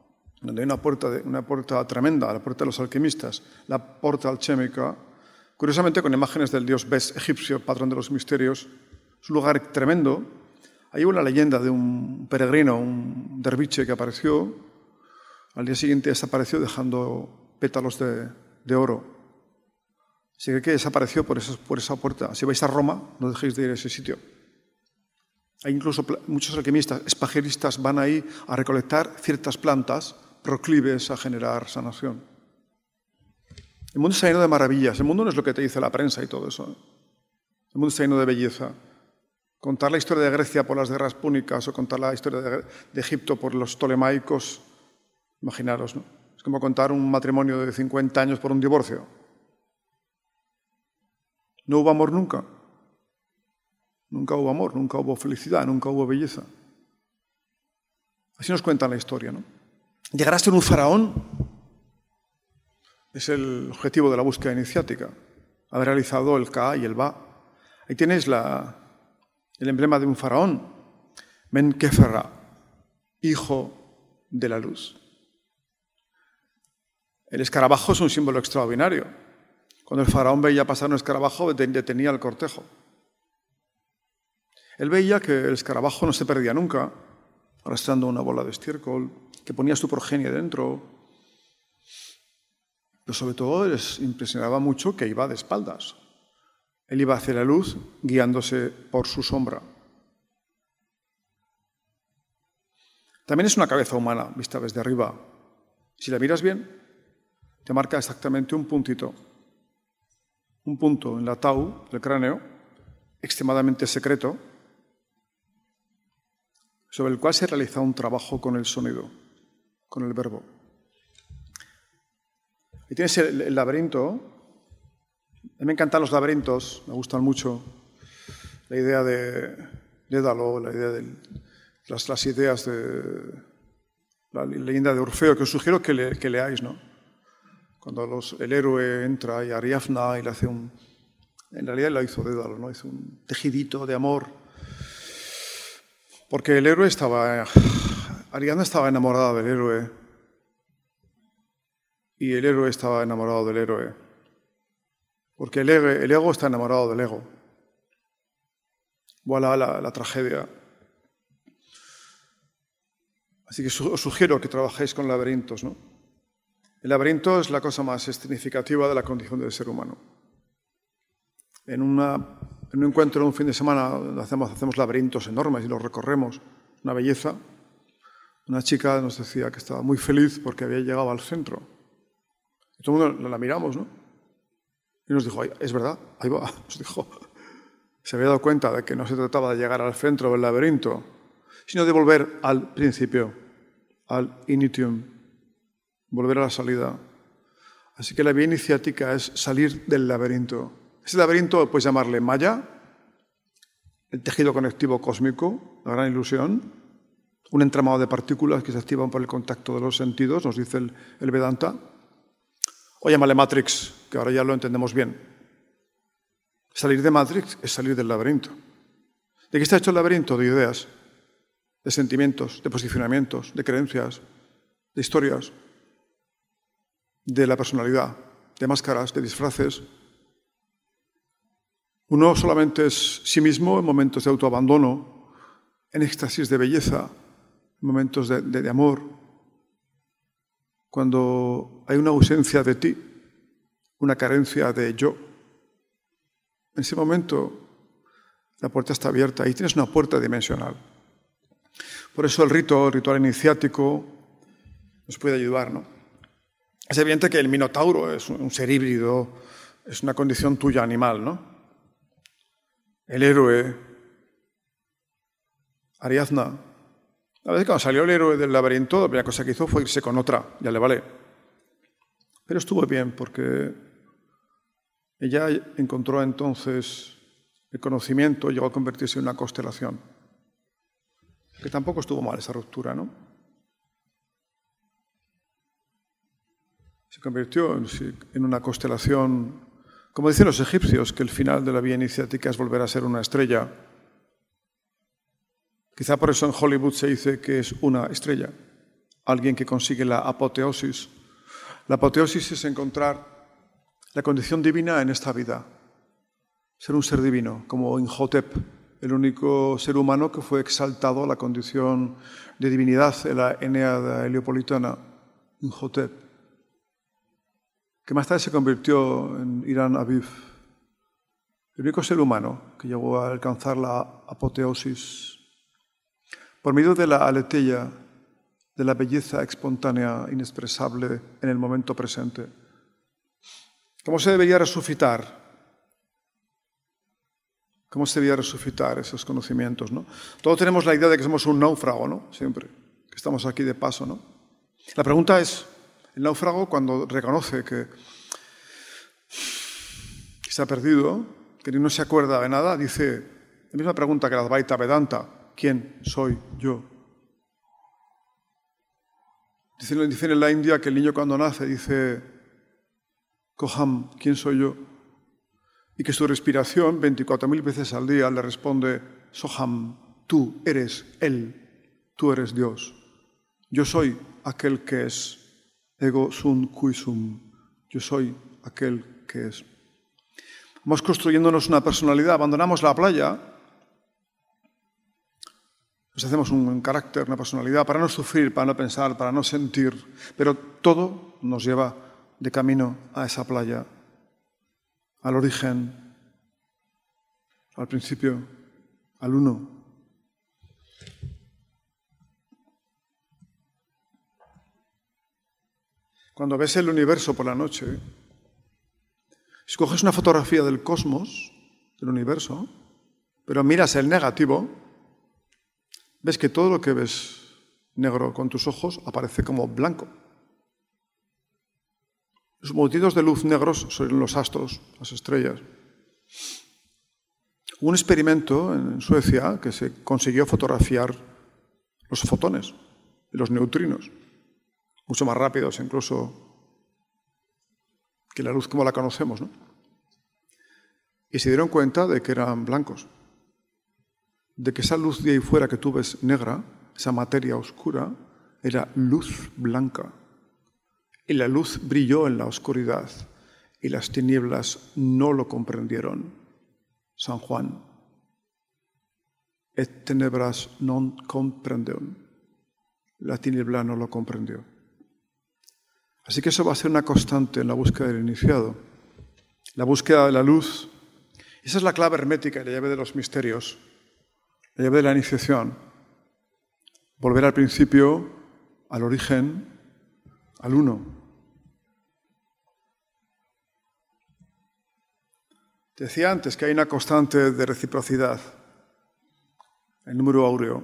donde hay una puerta, de, una puerta tremenda, la puerta de los alquimistas, la porta alchemica, curiosamente con imágenes del dios Bes egipcio, patrón de los misterios. Es un lugar tremendo. Hay una leyenda de un peregrino, un derviche que apareció. Al día siguiente desapareció dejando pétalos de, de oro. Se cree que desapareció por esa, por esa puerta. Si vais a Roma, no dejéis de ir a ese sitio. Hay incluso muchos alquimistas, espajeristas, van ahí a recolectar ciertas plantas proclives a generar sanación. El mundo está lleno de maravillas. El mundo no es lo que te dice la prensa y todo eso. El mundo está lleno de belleza. Contar la historia de Grecia por las guerras púnicas o contar la historia de, de Egipto por los ptolemaicos, imaginaros, ¿no? Es como contar un matrimonio de cincuenta años por un divorcio. No hubo amor nunca. Nunca hubo amor, nunca hubo felicidad, nunca hubo belleza. Así nos cuentan la historia, ¿no? Llegar a ser un faraón es el objetivo de la búsqueda iniciática. Haber realizado el Ka y el Ba. Ahí tienes la, el emblema de un faraón. Menkefera, hijo de la luz. El escarabajo es un símbolo extraordinario. Cuando el faraón veía pasar un escarabajo, detenía el cortejo. Él veía que el escarabajo no se perdía nunca, arrastrando una bola de estiércol, que ponía su progenie dentro. Pero sobre todo les impresionaba mucho que iba de espaldas. Él iba hacia la luz, guiándose por su sombra. También es una cabeza humana, vista desde arriba. Si la miras bien, te marca exactamente un puntito. Un punto en la tau del cráneo, extremadamente secreto, sobre el cual se realiza un trabajo con el sonido, con el verbo. Y tienes el, el laberinto. A mí me encantan los laberintos, me gustan mucho. La idea de Dédalo, la idea de las, las ideas de la leyenda de Orfeo, que os sugiero que, le, que leáis, ¿no? Cuando los, el héroe entra y Ariadna y le hace un... En realidad lo hizo Dédalo, ¿no? Hizo un tejidito de amor. Porque el héroe estaba... Ariadna estaba enamorada del héroe. Y el héroe estaba enamorado del héroe. Porque el ego, el ego está enamorado del ego. Voilà la, la tragedia. Así que os sugiero que trabajéis con laberintos, ¿no? El laberinto es la cosa más significativa de la condición del ser humano. En, una, en un encuentro de un fin de semana hacemos, hacemos laberintos enormes y los recorremos. Una belleza. Una chica nos decía que estaba muy feliz porque había llegado al centro. Y todo el mundo la miramos, ¿no? Y nos dijo, es verdad, ahí va. Nos dijo, se había dado cuenta de que no se trataba de llegar al centro del laberinto, sino de volver al principio, al initium, volver a la salida. Así que la vía iniciática es salir del laberinto. Ese laberinto puedes llamarle Maya, el tejido conectivo cósmico, la gran ilusión, un entramado de partículas que se activan por el contacto de los sentidos, nos dice el, el Vedanta, o llámale Matrix, que ahora ya lo entendemos bien. Salir de Matrix es salir del laberinto. ¿De qué está hecho el laberinto? De ideas, de sentimientos, de posicionamientos, de creencias, de historias, de la personalidad, de máscaras, de disfraces. Uno solamente es sí mismo en momentos de autoabandono, en éxtasis de belleza, en momentos de, de, de amor. Cuando hay una ausencia de ti, una carencia de yo, en ese momento la puerta está abierta. Ahí tienes una puerta dimensional. Por eso el rito, el ritual iniciático, nos puede ayudar, ¿no? Es evidente que el minotauro es un ser híbrido, es una condición tuya animal, ¿no? El héroe, Ariadna. A veces cuando salió el héroe del laberinto, la primera cosa que hizo fue irse con otra, ya le vale. Pero estuvo bien porque ella encontró entonces el conocimiento, llegó a convertirse en una constelación. Que tampoco estuvo mal esa ruptura, ¿no? Se convirtió en una constelación, como dicen los egipcios, que el final de la vía iniciática es volver a ser una estrella. Quizá por eso en Hollywood se dice que es una estrella, alguien que consigue la apoteosis. La apoteosis es encontrar la condición divina en esta vida, ser un ser divino, como Imhotep, el único ser humano que fue exaltado a la condición de divinidad en la Eneada heliopolitana, Imhotep, que más tarde se convirtió en Irán Aviv, el único ser humano que llegó a alcanzar la apoteosis por medio de la aletheia, de la belleza espontánea, inexpresable en el momento presente. ¿Cómo se debería resucitar? ¿Cómo se debería resucitar esos conocimientos, ¿no? Todos tenemos la idea de que somos un náufrago, ¿no? Siempre, que estamos aquí de paso, ¿no? La pregunta es, el náufrago cuando reconoce que se ha perdido, que no se acuerda de nada, dice, la misma pregunta que la Advaita Vedanta, ¿quién soy yo? Dicen, dicen en la India que el niño cuando nace dice, Koham, ¿quién soy yo? Y que su respiración, veinticuatro mil veces al día, le responde, Soham, tú eres Él, tú eres Dios. Yo soy aquel que es, ego sum qui sum, yo soy aquel que es. Vamos construyéndonos una personalidad, abandonamos la playa, nos hacemos un carácter, una personalidad, para no sufrir, para no pensar, para no sentir, pero todo nos lleva de camino a esa playa, al origen, al principio, al uno. Cuando ves el universo por la noche, si coges una fotografía del cosmos, del universo, pero miras el negativo, ves que todo lo que ves negro con tus ojos aparece como blanco. Los motivos de luz negros son los astros, las estrellas. Hubo un experimento en Suecia que se consiguió fotografiar los fotones y los neutrinos, mucho más rápidos incluso que la luz como la conocemos, ¿no? Y se dieron cuenta de que eran blancos, de que esa luz de ahí fuera que tú ves negra, esa materia oscura, era luz blanca. Y la luz brilló en la oscuridad y las tinieblas no lo comprendieron. San Juan. Et tenebras non comprendeon. La tiniebla no lo comprendió. Así que eso va a ser una constante en la búsqueda del iniciado. La búsqueda de la luz. Esa es la clave hermética y la llave de los misterios. La llave de la iniciación. Volver al principio, al origen, al uno. Te decía antes que hay una constante de reciprocidad, el número áureo.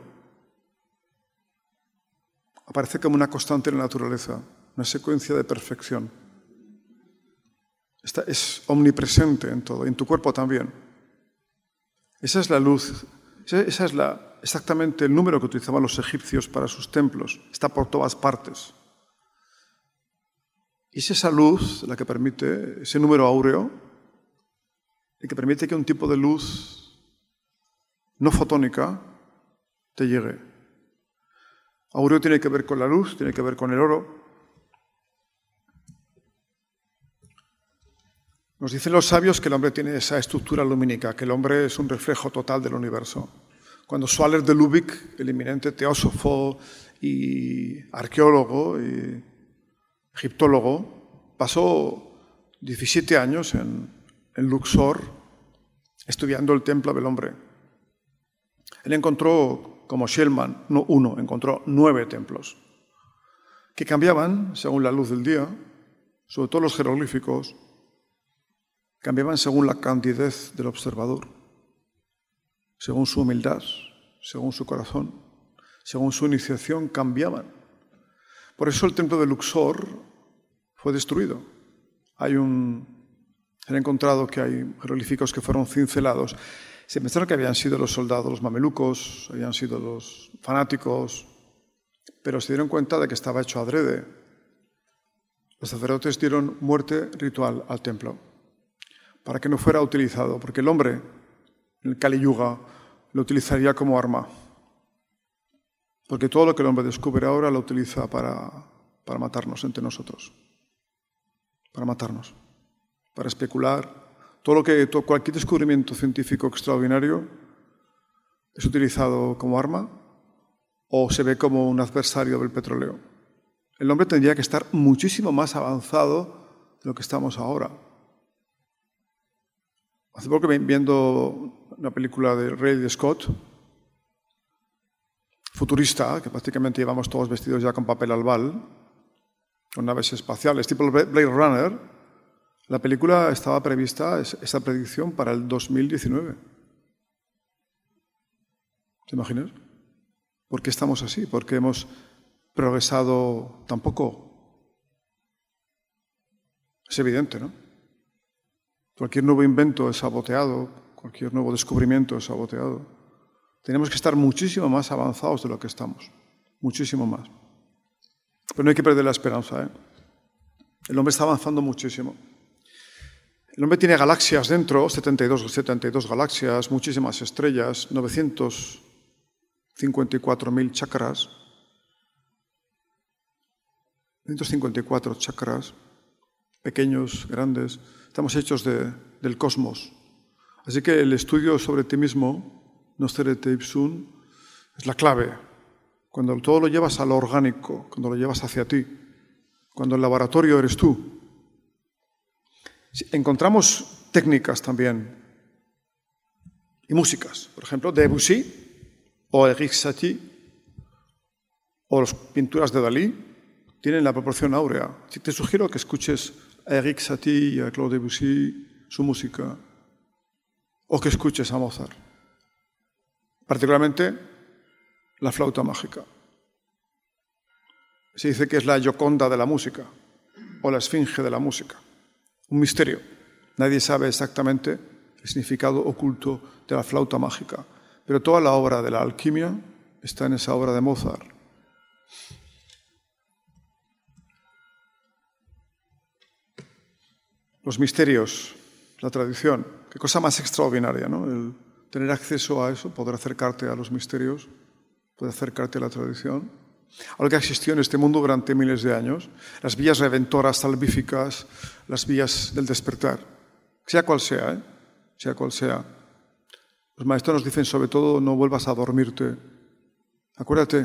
Aparece como una constante en la naturaleza, una secuencia de perfección. Esta es omnipresente en todo, en tu cuerpo también. Esa es la luz, esa es la, exactamente el número que utilizaban los egipcios para sus templos. Está por todas partes. Y es esa luz la que permite, ese número áureo, el que permite que un tipo de luz no fotónica te llegue. Áureo tiene que ver con la luz, tiene que ver con el oro. Nos dicen los sabios que el hombre tiene esa estructura lumínica, que el hombre es un reflejo total del universo. Cuando Schwaller de Lübeck, el eminente teósofo y arqueólogo y egiptólogo, pasó diecisiete años en, en Luxor estudiando el templo del hombre. Él encontró, como Schellmann, no uno, encontró nueve templos que cambiaban según la luz del día, sobre todo los jeroglíficos, cambiaban según la candidez del observador, según su humildad, según su corazón, según su iniciación, cambiaban. Por eso el templo de Luxor fue destruido. Hay un, se han encontrado que hay jeroglíficos que fueron cincelados. Se pensaron que habían sido los soldados, los mamelucos, habían sido los fanáticos, pero se dieron cuenta de que estaba hecho adrede. Los sacerdotes dieron muerte ritual al templo para que no fuera utilizado, porque el hombre, en el Kali Yuga, lo utilizaría como arma Porque todo lo que el hombre descubre ahora lo utiliza para, para matarnos entre nosotros. Para matarnos. Para especular. Todo lo que, todo, cualquier descubrimiento científico extraordinario es utilizado como arma o se ve como un adversario del petróleo. El hombre tendría que estar muchísimo más avanzado de lo que estamos ahora. Hace poco viendo una película de Ridley Scott, futurista, que prácticamente llevamos todos vestidos ya con papel albal, con naves espaciales, tipo Blade Runner. La película estaba prevista, esta predicción, para el dos mil diecinueve. ¿Te imaginas? ¿Por qué estamos así? ¿Por qué hemos progresado tan poco? Es evidente, ¿no? Cualquier nuevo invento es saboteado, cualquier nuevo descubrimiento es saboteado. Tenemos que estar muchísimo más avanzados de lo que estamos, muchísimo más. Pero no hay que perder la esperanza, ¿eh? El hombre está avanzando muchísimo. El hombre tiene galaxias dentro, setenta y dos galaxias, muchísimas estrellas, novecientos cincuenta y cuatro mil chakras, novecientos cincuenta y cuatro chakras, pequeños, grandes. Estamos hechos de, del cosmos. Así que el estudio sobre ti mismo, Nosterete Ipsum, es la clave. Cuando todo lo llevas a lo orgánico, cuando lo llevas hacia ti, cuando el laboratorio eres tú. Encontramos técnicas también y músicas. Por ejemplo, Debussy o Erik Satie o las pinturas de Dalí tienen la proporción áurea. Te sugiero que escuches a Erik Satie y a Claude Debussy, su música, o que escuches a Mozart. Particularmente la flauta mágica. Se dice que es la Gioconda de la música o la esfinge de la música. Un misterio. Nadie sabe exactamente el significado oculto de la flauta mágica, pero toda la obra de la alquimia está en esa obra de Mozart. Los misterios, la tradición, qué cosa más extraordinaria, ¿no? El tener acceso a eso, poder acercarte a los misterios, poder acercarte a la tradición. Algo que existió en este mundo durante miles de años, las vías redentoras, salvíficas, las vías del despertar, sea cual sea, ¿eh? sea cual sea. Los maestros nos dicen, sobre todo, no vuelvas a dormirte. Acuérdate,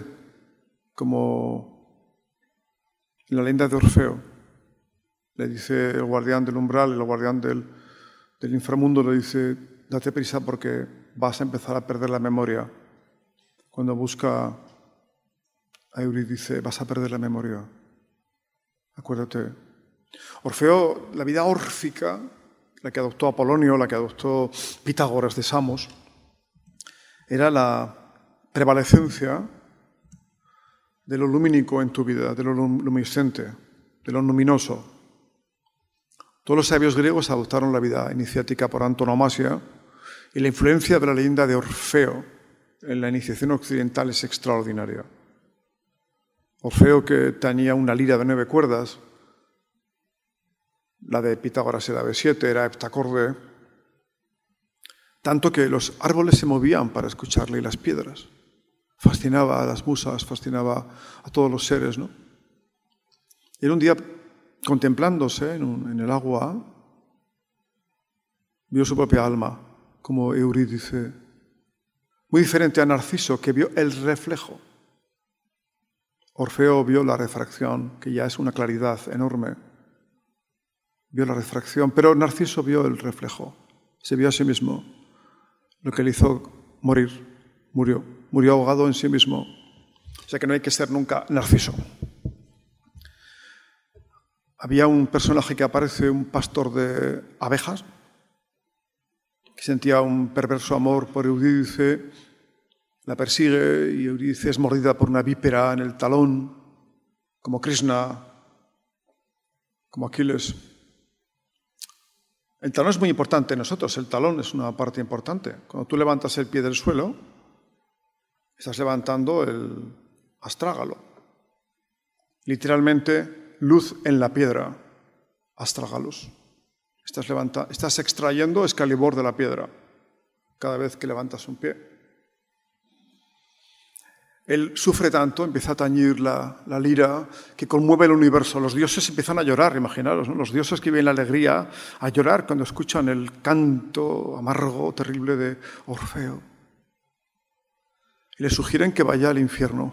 como en la leyenda de Orfeo, le dice el guardián del umbral, el guardián del, del inframundo, le dice, date prisa porque vas a empezar a perder la memoria. Cuando busca a Eurídice, vas a perder la memoria. Acuérdate. Orfeo, la vida órfica, la que adoptó Apolonio, la que adoptó Pitágoras de Samos, era la prevalecencia de lo lumínico en tu vida, de lo luminiscente, de lo luminoso. Todos los sabios griegos adoptaron la vida iniciática por antonomasia y la influencia de la leyenda de Orfeo en la iniciación occidental es extraordinaria. Orfeo, que tenía una lira de nueve cuerdas, la de Pitágoras era de siete, era heptacorde, tanto que los árboles se movían para escucharle y las piedras. Fascinaba a las musas, fascinaba a todos los seres, ¿no? Y era un día, contemplándose en, un, en el agua, vio su propia alma, como Eurídice, muy diferente a Narciso, que vio el reflejo. Orfeo vio la refracción, que ya es una claridad enorme. Vio la refracción, pero Narciso vio el reflejo. Se vio a sí mismo. Lo que le hizo morir, murió. Murió ahogado en sí mismo. O sea que no hay que ser nunca Narciso. Había un personaje que aparece, un pastor de abejas, que sentía un perverso amor por Eurídice, la persigue y Eurídice es mordida por una vípera en el talón, como Krishna, como Aquiles. El talón es muy importante en nosotros, el talón es una parte importante. Cuando tú levantas el pie del suelo, estás levantando el astrágalo. Literalmente, luz en la piedra, astrágalos. Estás, levanta, estás extrayendo Excalibur de la piedra cada vez que levantas un pie. Él sufre tanto, empieza a tañir la, la lira, que conmueve el universo. Los dioses empiezan a llorar, imaginaros, ¿no? Los dioses que viven la alegría, a llorar cuando escuchan el canto amargo, terrible de Orfeo. Y le sugieren que vaya al infierno.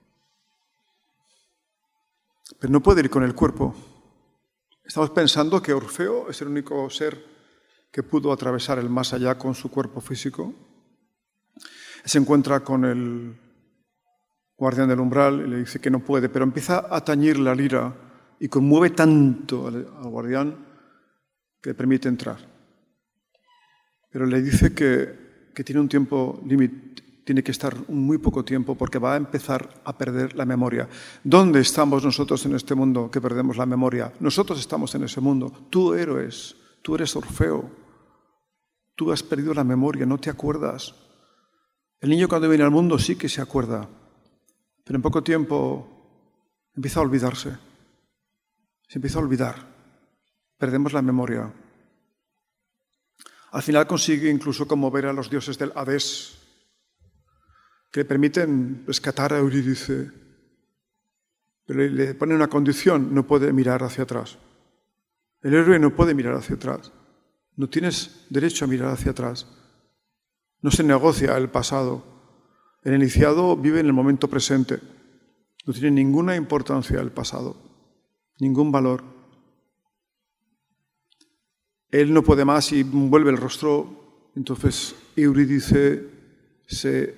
Pero no puede ir con el cuerpo. Estamos pensando que Orfeo es el único ser que pudo atravesar el más allá con su cuerpo físico. Se encuentra con el guardián del umbral y le dice que no puede, pero empieza a tañir la lira y conmueve tanto al, al guardián que le permite entrar. Pero le dice que, que tiene un tiempo límite, tiene que estar muy poco tiempo porque va a empezar a perder la memoria. ¿Dónde estamos nosotros en este mundo que perdemos la memoria? Nosotros estamos en ese mundo. Tú héroes, tú eres Orfeo. Tú has perdido la memoria, no te acuerdas. El niño cuando viene al mundo sí que se acuerda, pero en poco tiempo empieza a olvidarse. Se empieza a olvidar. Perdemos la memoria. Al final consigue incluso conmover a los dioses del Hadés, que le permiten rescatar a Eurídice, pero le ponen una condición: no puede mirar hacia atrás. El héroe no puede mirar hacia atrás. No tienes derecho a mirar hacia atrás. No se negocia el pasado. El iniciado vive en el momento presente. No tiene ninguna importancia el pasado, ningún valor. Él no puede más y vuelve el rostro. Entonces Eurídice se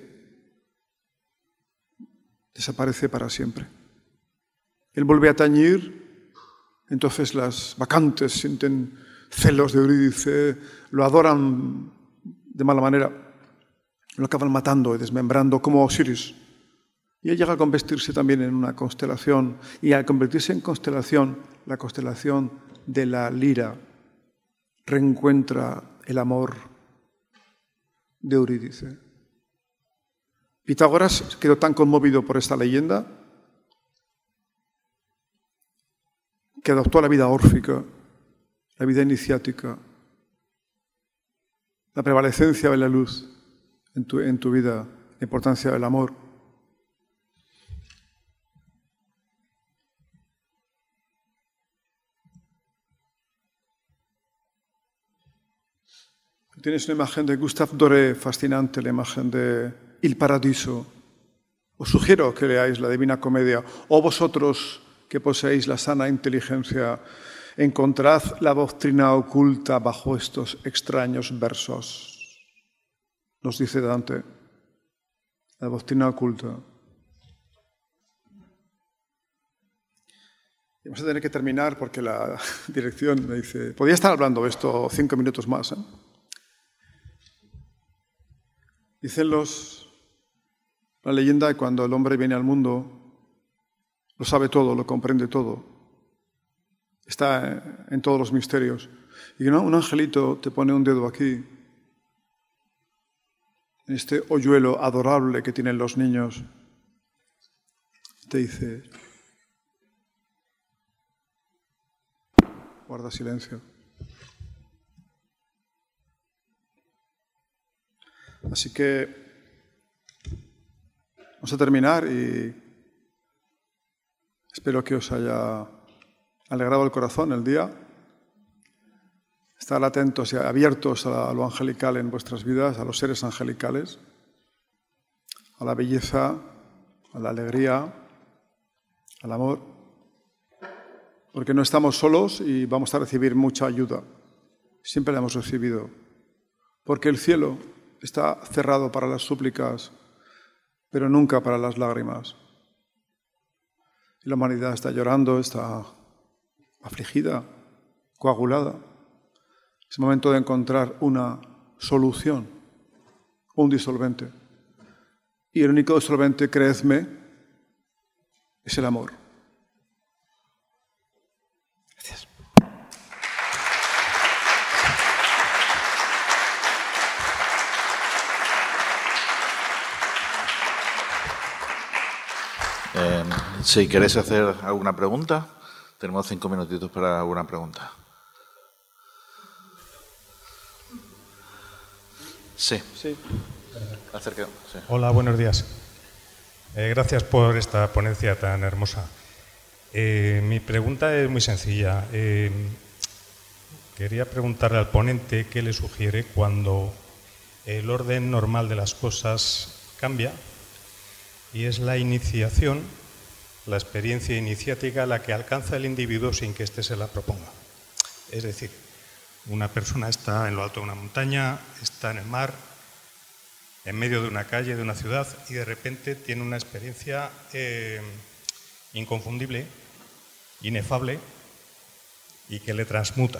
desaparece para siempre. Él vuelve a tañir, entonces las bacantes sienten celos de Eurídice, lo adoran de mala manera, lo acaban matando y desmembrando como Osiris. Y él llega a convertirse también en una constelación, y al convertirse en constelación, la constelación de la lira reencuentra el amor de Eurídice. Pitágoras quedó tan conmovido por esta leyenda que adoptó la vida órfica, la vida iniciática, la prevalecencia de la luz en tu, en tu vida, la importancia del amor. Tienes una imagen de Gustave Doré fascinante, la imagen de Il Paradiso. Os sugiero que leáis la Divina Comedia, o vosotros que poseéis la sana inteligencia, encontrad la doctrina oculta bajo estos extraños versos. Nos dice Dante, la doctrina oculta. Y vamos a tener que terminar porque la dirección me dice, podría estar hablando de esto cinco minutos más, ¿eh? Dicen los, la leyenda que cuando el hombre viene al mundo, lo sabe todo, lo comprende todo, está en todos los misterios. Y ¿no? Un angelito te pone un dedo aquí, en este hoyuelo adorable que tienen los niños, te dice, guarda silencio. Así que vamos a terminar y espero que os haya alegrado el corazón el día. Estar atentos y abiertos a lo angelical en vuestras vidas, a los seres angelicales, a la belleza, a la alegría, al amor, porque no estamos solos y vamos a recibir mucha ayuda. Siempre la hemos recibido, porque el cielo está cerrado para las súplicas, pero nunca para las lágrimas. Y la humanidad está llorando, está afligida, coagulada. Es momento de encontrar una solución, un disolvente. Y el único disolvente, creedme, es el amor. Gracias. Eh, si queréis hacer alguna pregunta, tenemos cinco minutitos para alguna pregunta. Sí. Sí. Acerca, sí. Hola, buenos días. Eh, gracias por esta ponencia tan hermosa. Eh, mi pregunta es muy sencilla. Eh, quería preguntarle al ponente qué le sugiere cuando el orden normal de las cosas cambia y es la iniciación, la experiencia iniciática la que alcanza el individuo sin que éste se la proponga. Es decir, una persona está en lo alto de una montaña, está en el mar, en medio de una calle, de una ciudad, y de repente tiene una experiencia eh, inconfundible, inefable, y que le transmuta.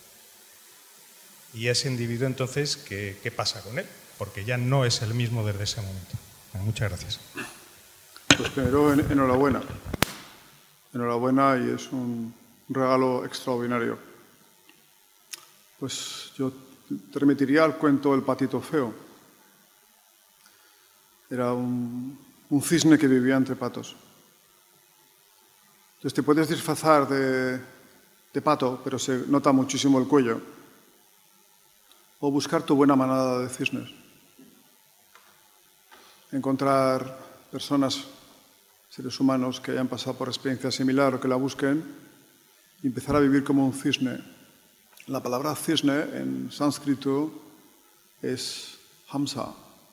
Y ese individuo, entonces, ¿qué, qué pasa con él? Porque ya no es el mismo desde ese momento. Bueno, muchas gracias. Pues primero, en, enhorabuena. Enhorabuena y es un regalo extraordinario. Pues yo te remitiría al cuento El patito feo. Era un, un cisne que vivía entre patos. Entonces te puedes disfrazar de, de pato, pero se nota muchísimo el cuello. O buscar tu buena manada de cisnes. Encontrar personas, seres humanos que hayan pasado por experiencia similar o que la busquen y empezar a vivir como un cisne. La palabra cisne en sánscrito es hamsa.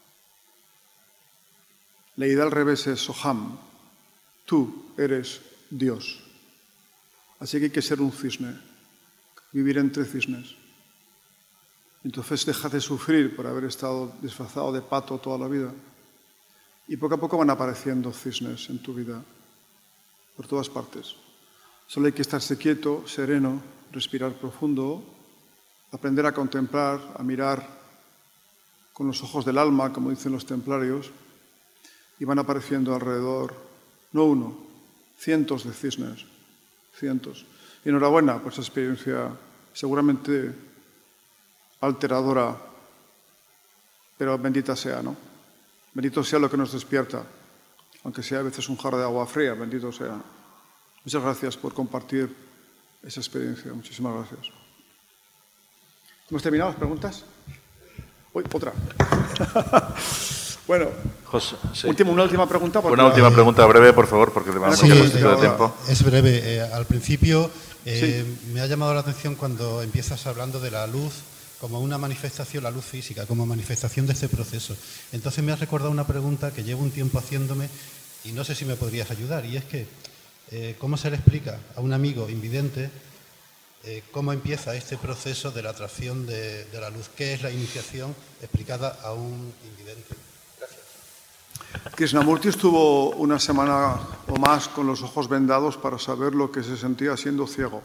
Leída al revés es soham. Tú eres Dios. Así que hay que ser un cisne, vivir entre cisnes. Entonces deja de sufrir por haber estado disfrazado de pato toda la vida. Y poco a poco van apareciendo cisnes en tu vida, por todas partes. Solo hay que estarse quieto, sereno, respirar profundo, aprender a contemplar, a mirar con los ojos del alma, como dicen los templarios, y van apareciendo alrededor, no uno, cientos de cisnes, cientos. Y enhorabuena por esa experiencia seguramente alteradora, pero bendita sea, ¿no? Bendito sea lo que nos despierta, aunque sea a veces un jarro de agua fría, bendito sea. Muchas gracias por compartir esa experiencia, muchísimas gracias. ¿Hemos terminado las preguntas? Uy, otra. Bueno, José, sí. última, una última pregunta. Una la... última pregunta breve, por favor, porque le vamos sí, a quedar eh, de tiempo. Es breve. Eh, al principio eh, sí. me ha llamado la atención cuando empiezas hablando de la luz como una manifestación, la luz física, como manifestación de este proceso. Entonces me has recordado una pregunta que llevo un tiempo haciéndome y no sé si me podrías ayudar, y es que eh, ¿cómo se le explica a un amigo invidente eh, cómo empieza este proceso de la atracción de, de la luz? ¿Qué es la iniciación explicada a un invidente? Krishnamurti estuvo una semana o más con los ojos vendados para saber lo que se sentía siendo ciego.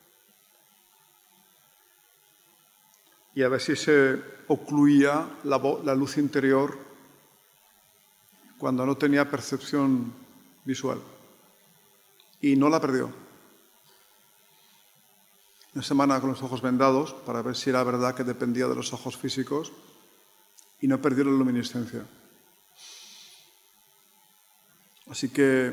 Y a ver si se ocluía la, la luz interior cuando no tenía percepción visual. Y no la perdió. Una semana con los ojos vendados para ver si era verdad que dependía de los ojos físicos y no perdió la luminiscencia. Así que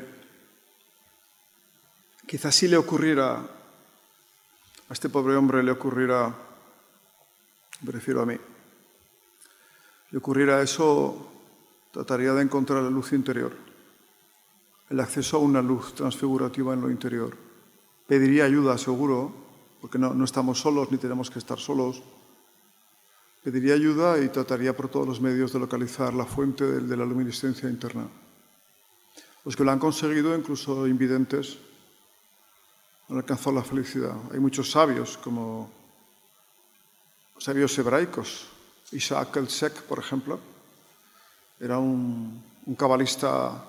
quizás si le ocurriera, a este pobre hombre le ocurriera, me refiero a mí, le ocurriera eso, trataría de encontrar la luz interior, el acceso a una luz transfigurativa en lo interior. Pediría ayuda, seguro, porque no, no estamos solos ni tenemos que estar solos. Pediría ayuda y trataría por todos los medios de localizar la fuente de, de la luminiscencia interna. Los que lo han conseguido, incluso invidentes, han alcanzado la felicidad. Hay muchos sabios, como sabios hebraicos. Isaac el Sec, por ejemplo, era un, un cabalista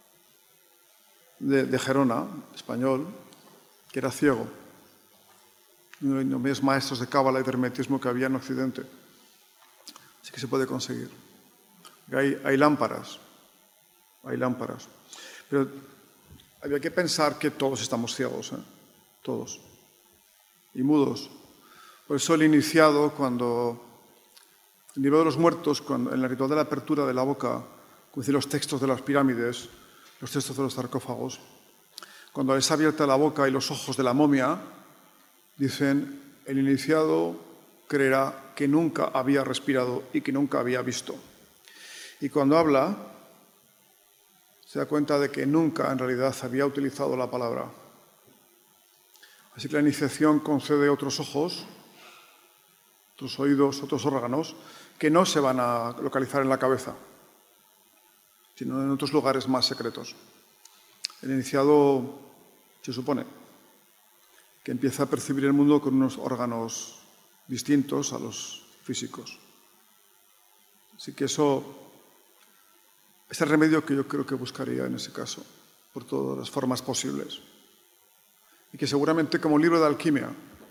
de, de Gerona, español, que era ciego. Uno de los mayores maestros de cábala y de hermetismo que había en Occidente. Así que se puede conseguir. Hay, hay lámparas, hay lámparas. Pero había que pensar que todos estamos ciegos, ¿eh? Todos. Y mudos. Por eso el iniciado, cuando el libro de los muertos, cuando, en el ritual de la apertura de la boca, como dicen los textos de las pirámides, los textos de los sarcófagos, cuando es abierta la boca y los ojos de la momia, dicen, el iniciado creerá que nunca había respirado y que nunca había visto. Y cuando habla, se da cuenta de que nunca en realidad había utilizado la palabra. Así que la iniciación concede otros ojos, otros oídos, otros órganos, que no se van a localizar en la cabeza, sino en otros lugares más secretos. El iniciado se supone que empieza a percibir el mundo con unos órganos distintos a los físicos. Así que eso es el remedio que yo creo que buscaría en ese caso, por todas las formas posibles. Y que seguramente como libro de alquimia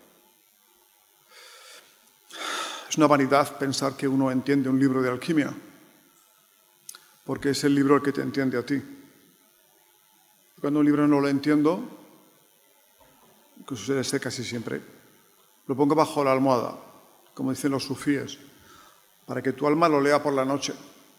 es una vanidad pensar que uno entiende un libro de alquimia, porque es el libro el que te entiende a ti. Cuando un libro no lo entiendo, que sucede este casi siempre, lo pongo bajo la almohada, como dicen los sufíes, para que tu alma lo lea por la noche.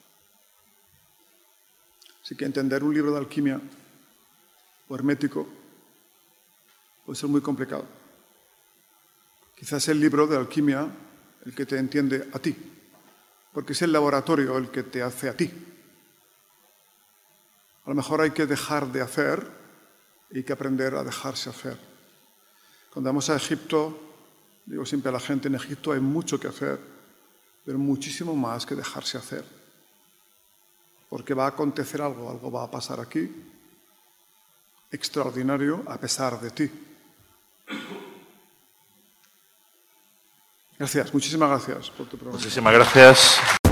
Así que entender un libro de alquimia o hermético puede ser muy complicado. Quizás el libro de alquimia el que te entiende a ti, porque es el laboratorio el que te hace a ti. A lo mejor hay que dejar de hacer y hay que aprender a dejarse hacer. Cuando vamos a Egipto, digo siempre a la gente, en Egipto hay mucho que hacer, pero muchísimo más que dejarse hacer. Porque va a acontecer algo, algo va a pasar aquí, extraordinario a pesar de ti. Gracias, muchísimas gracias por tu pregunta. Muchísimas gracias.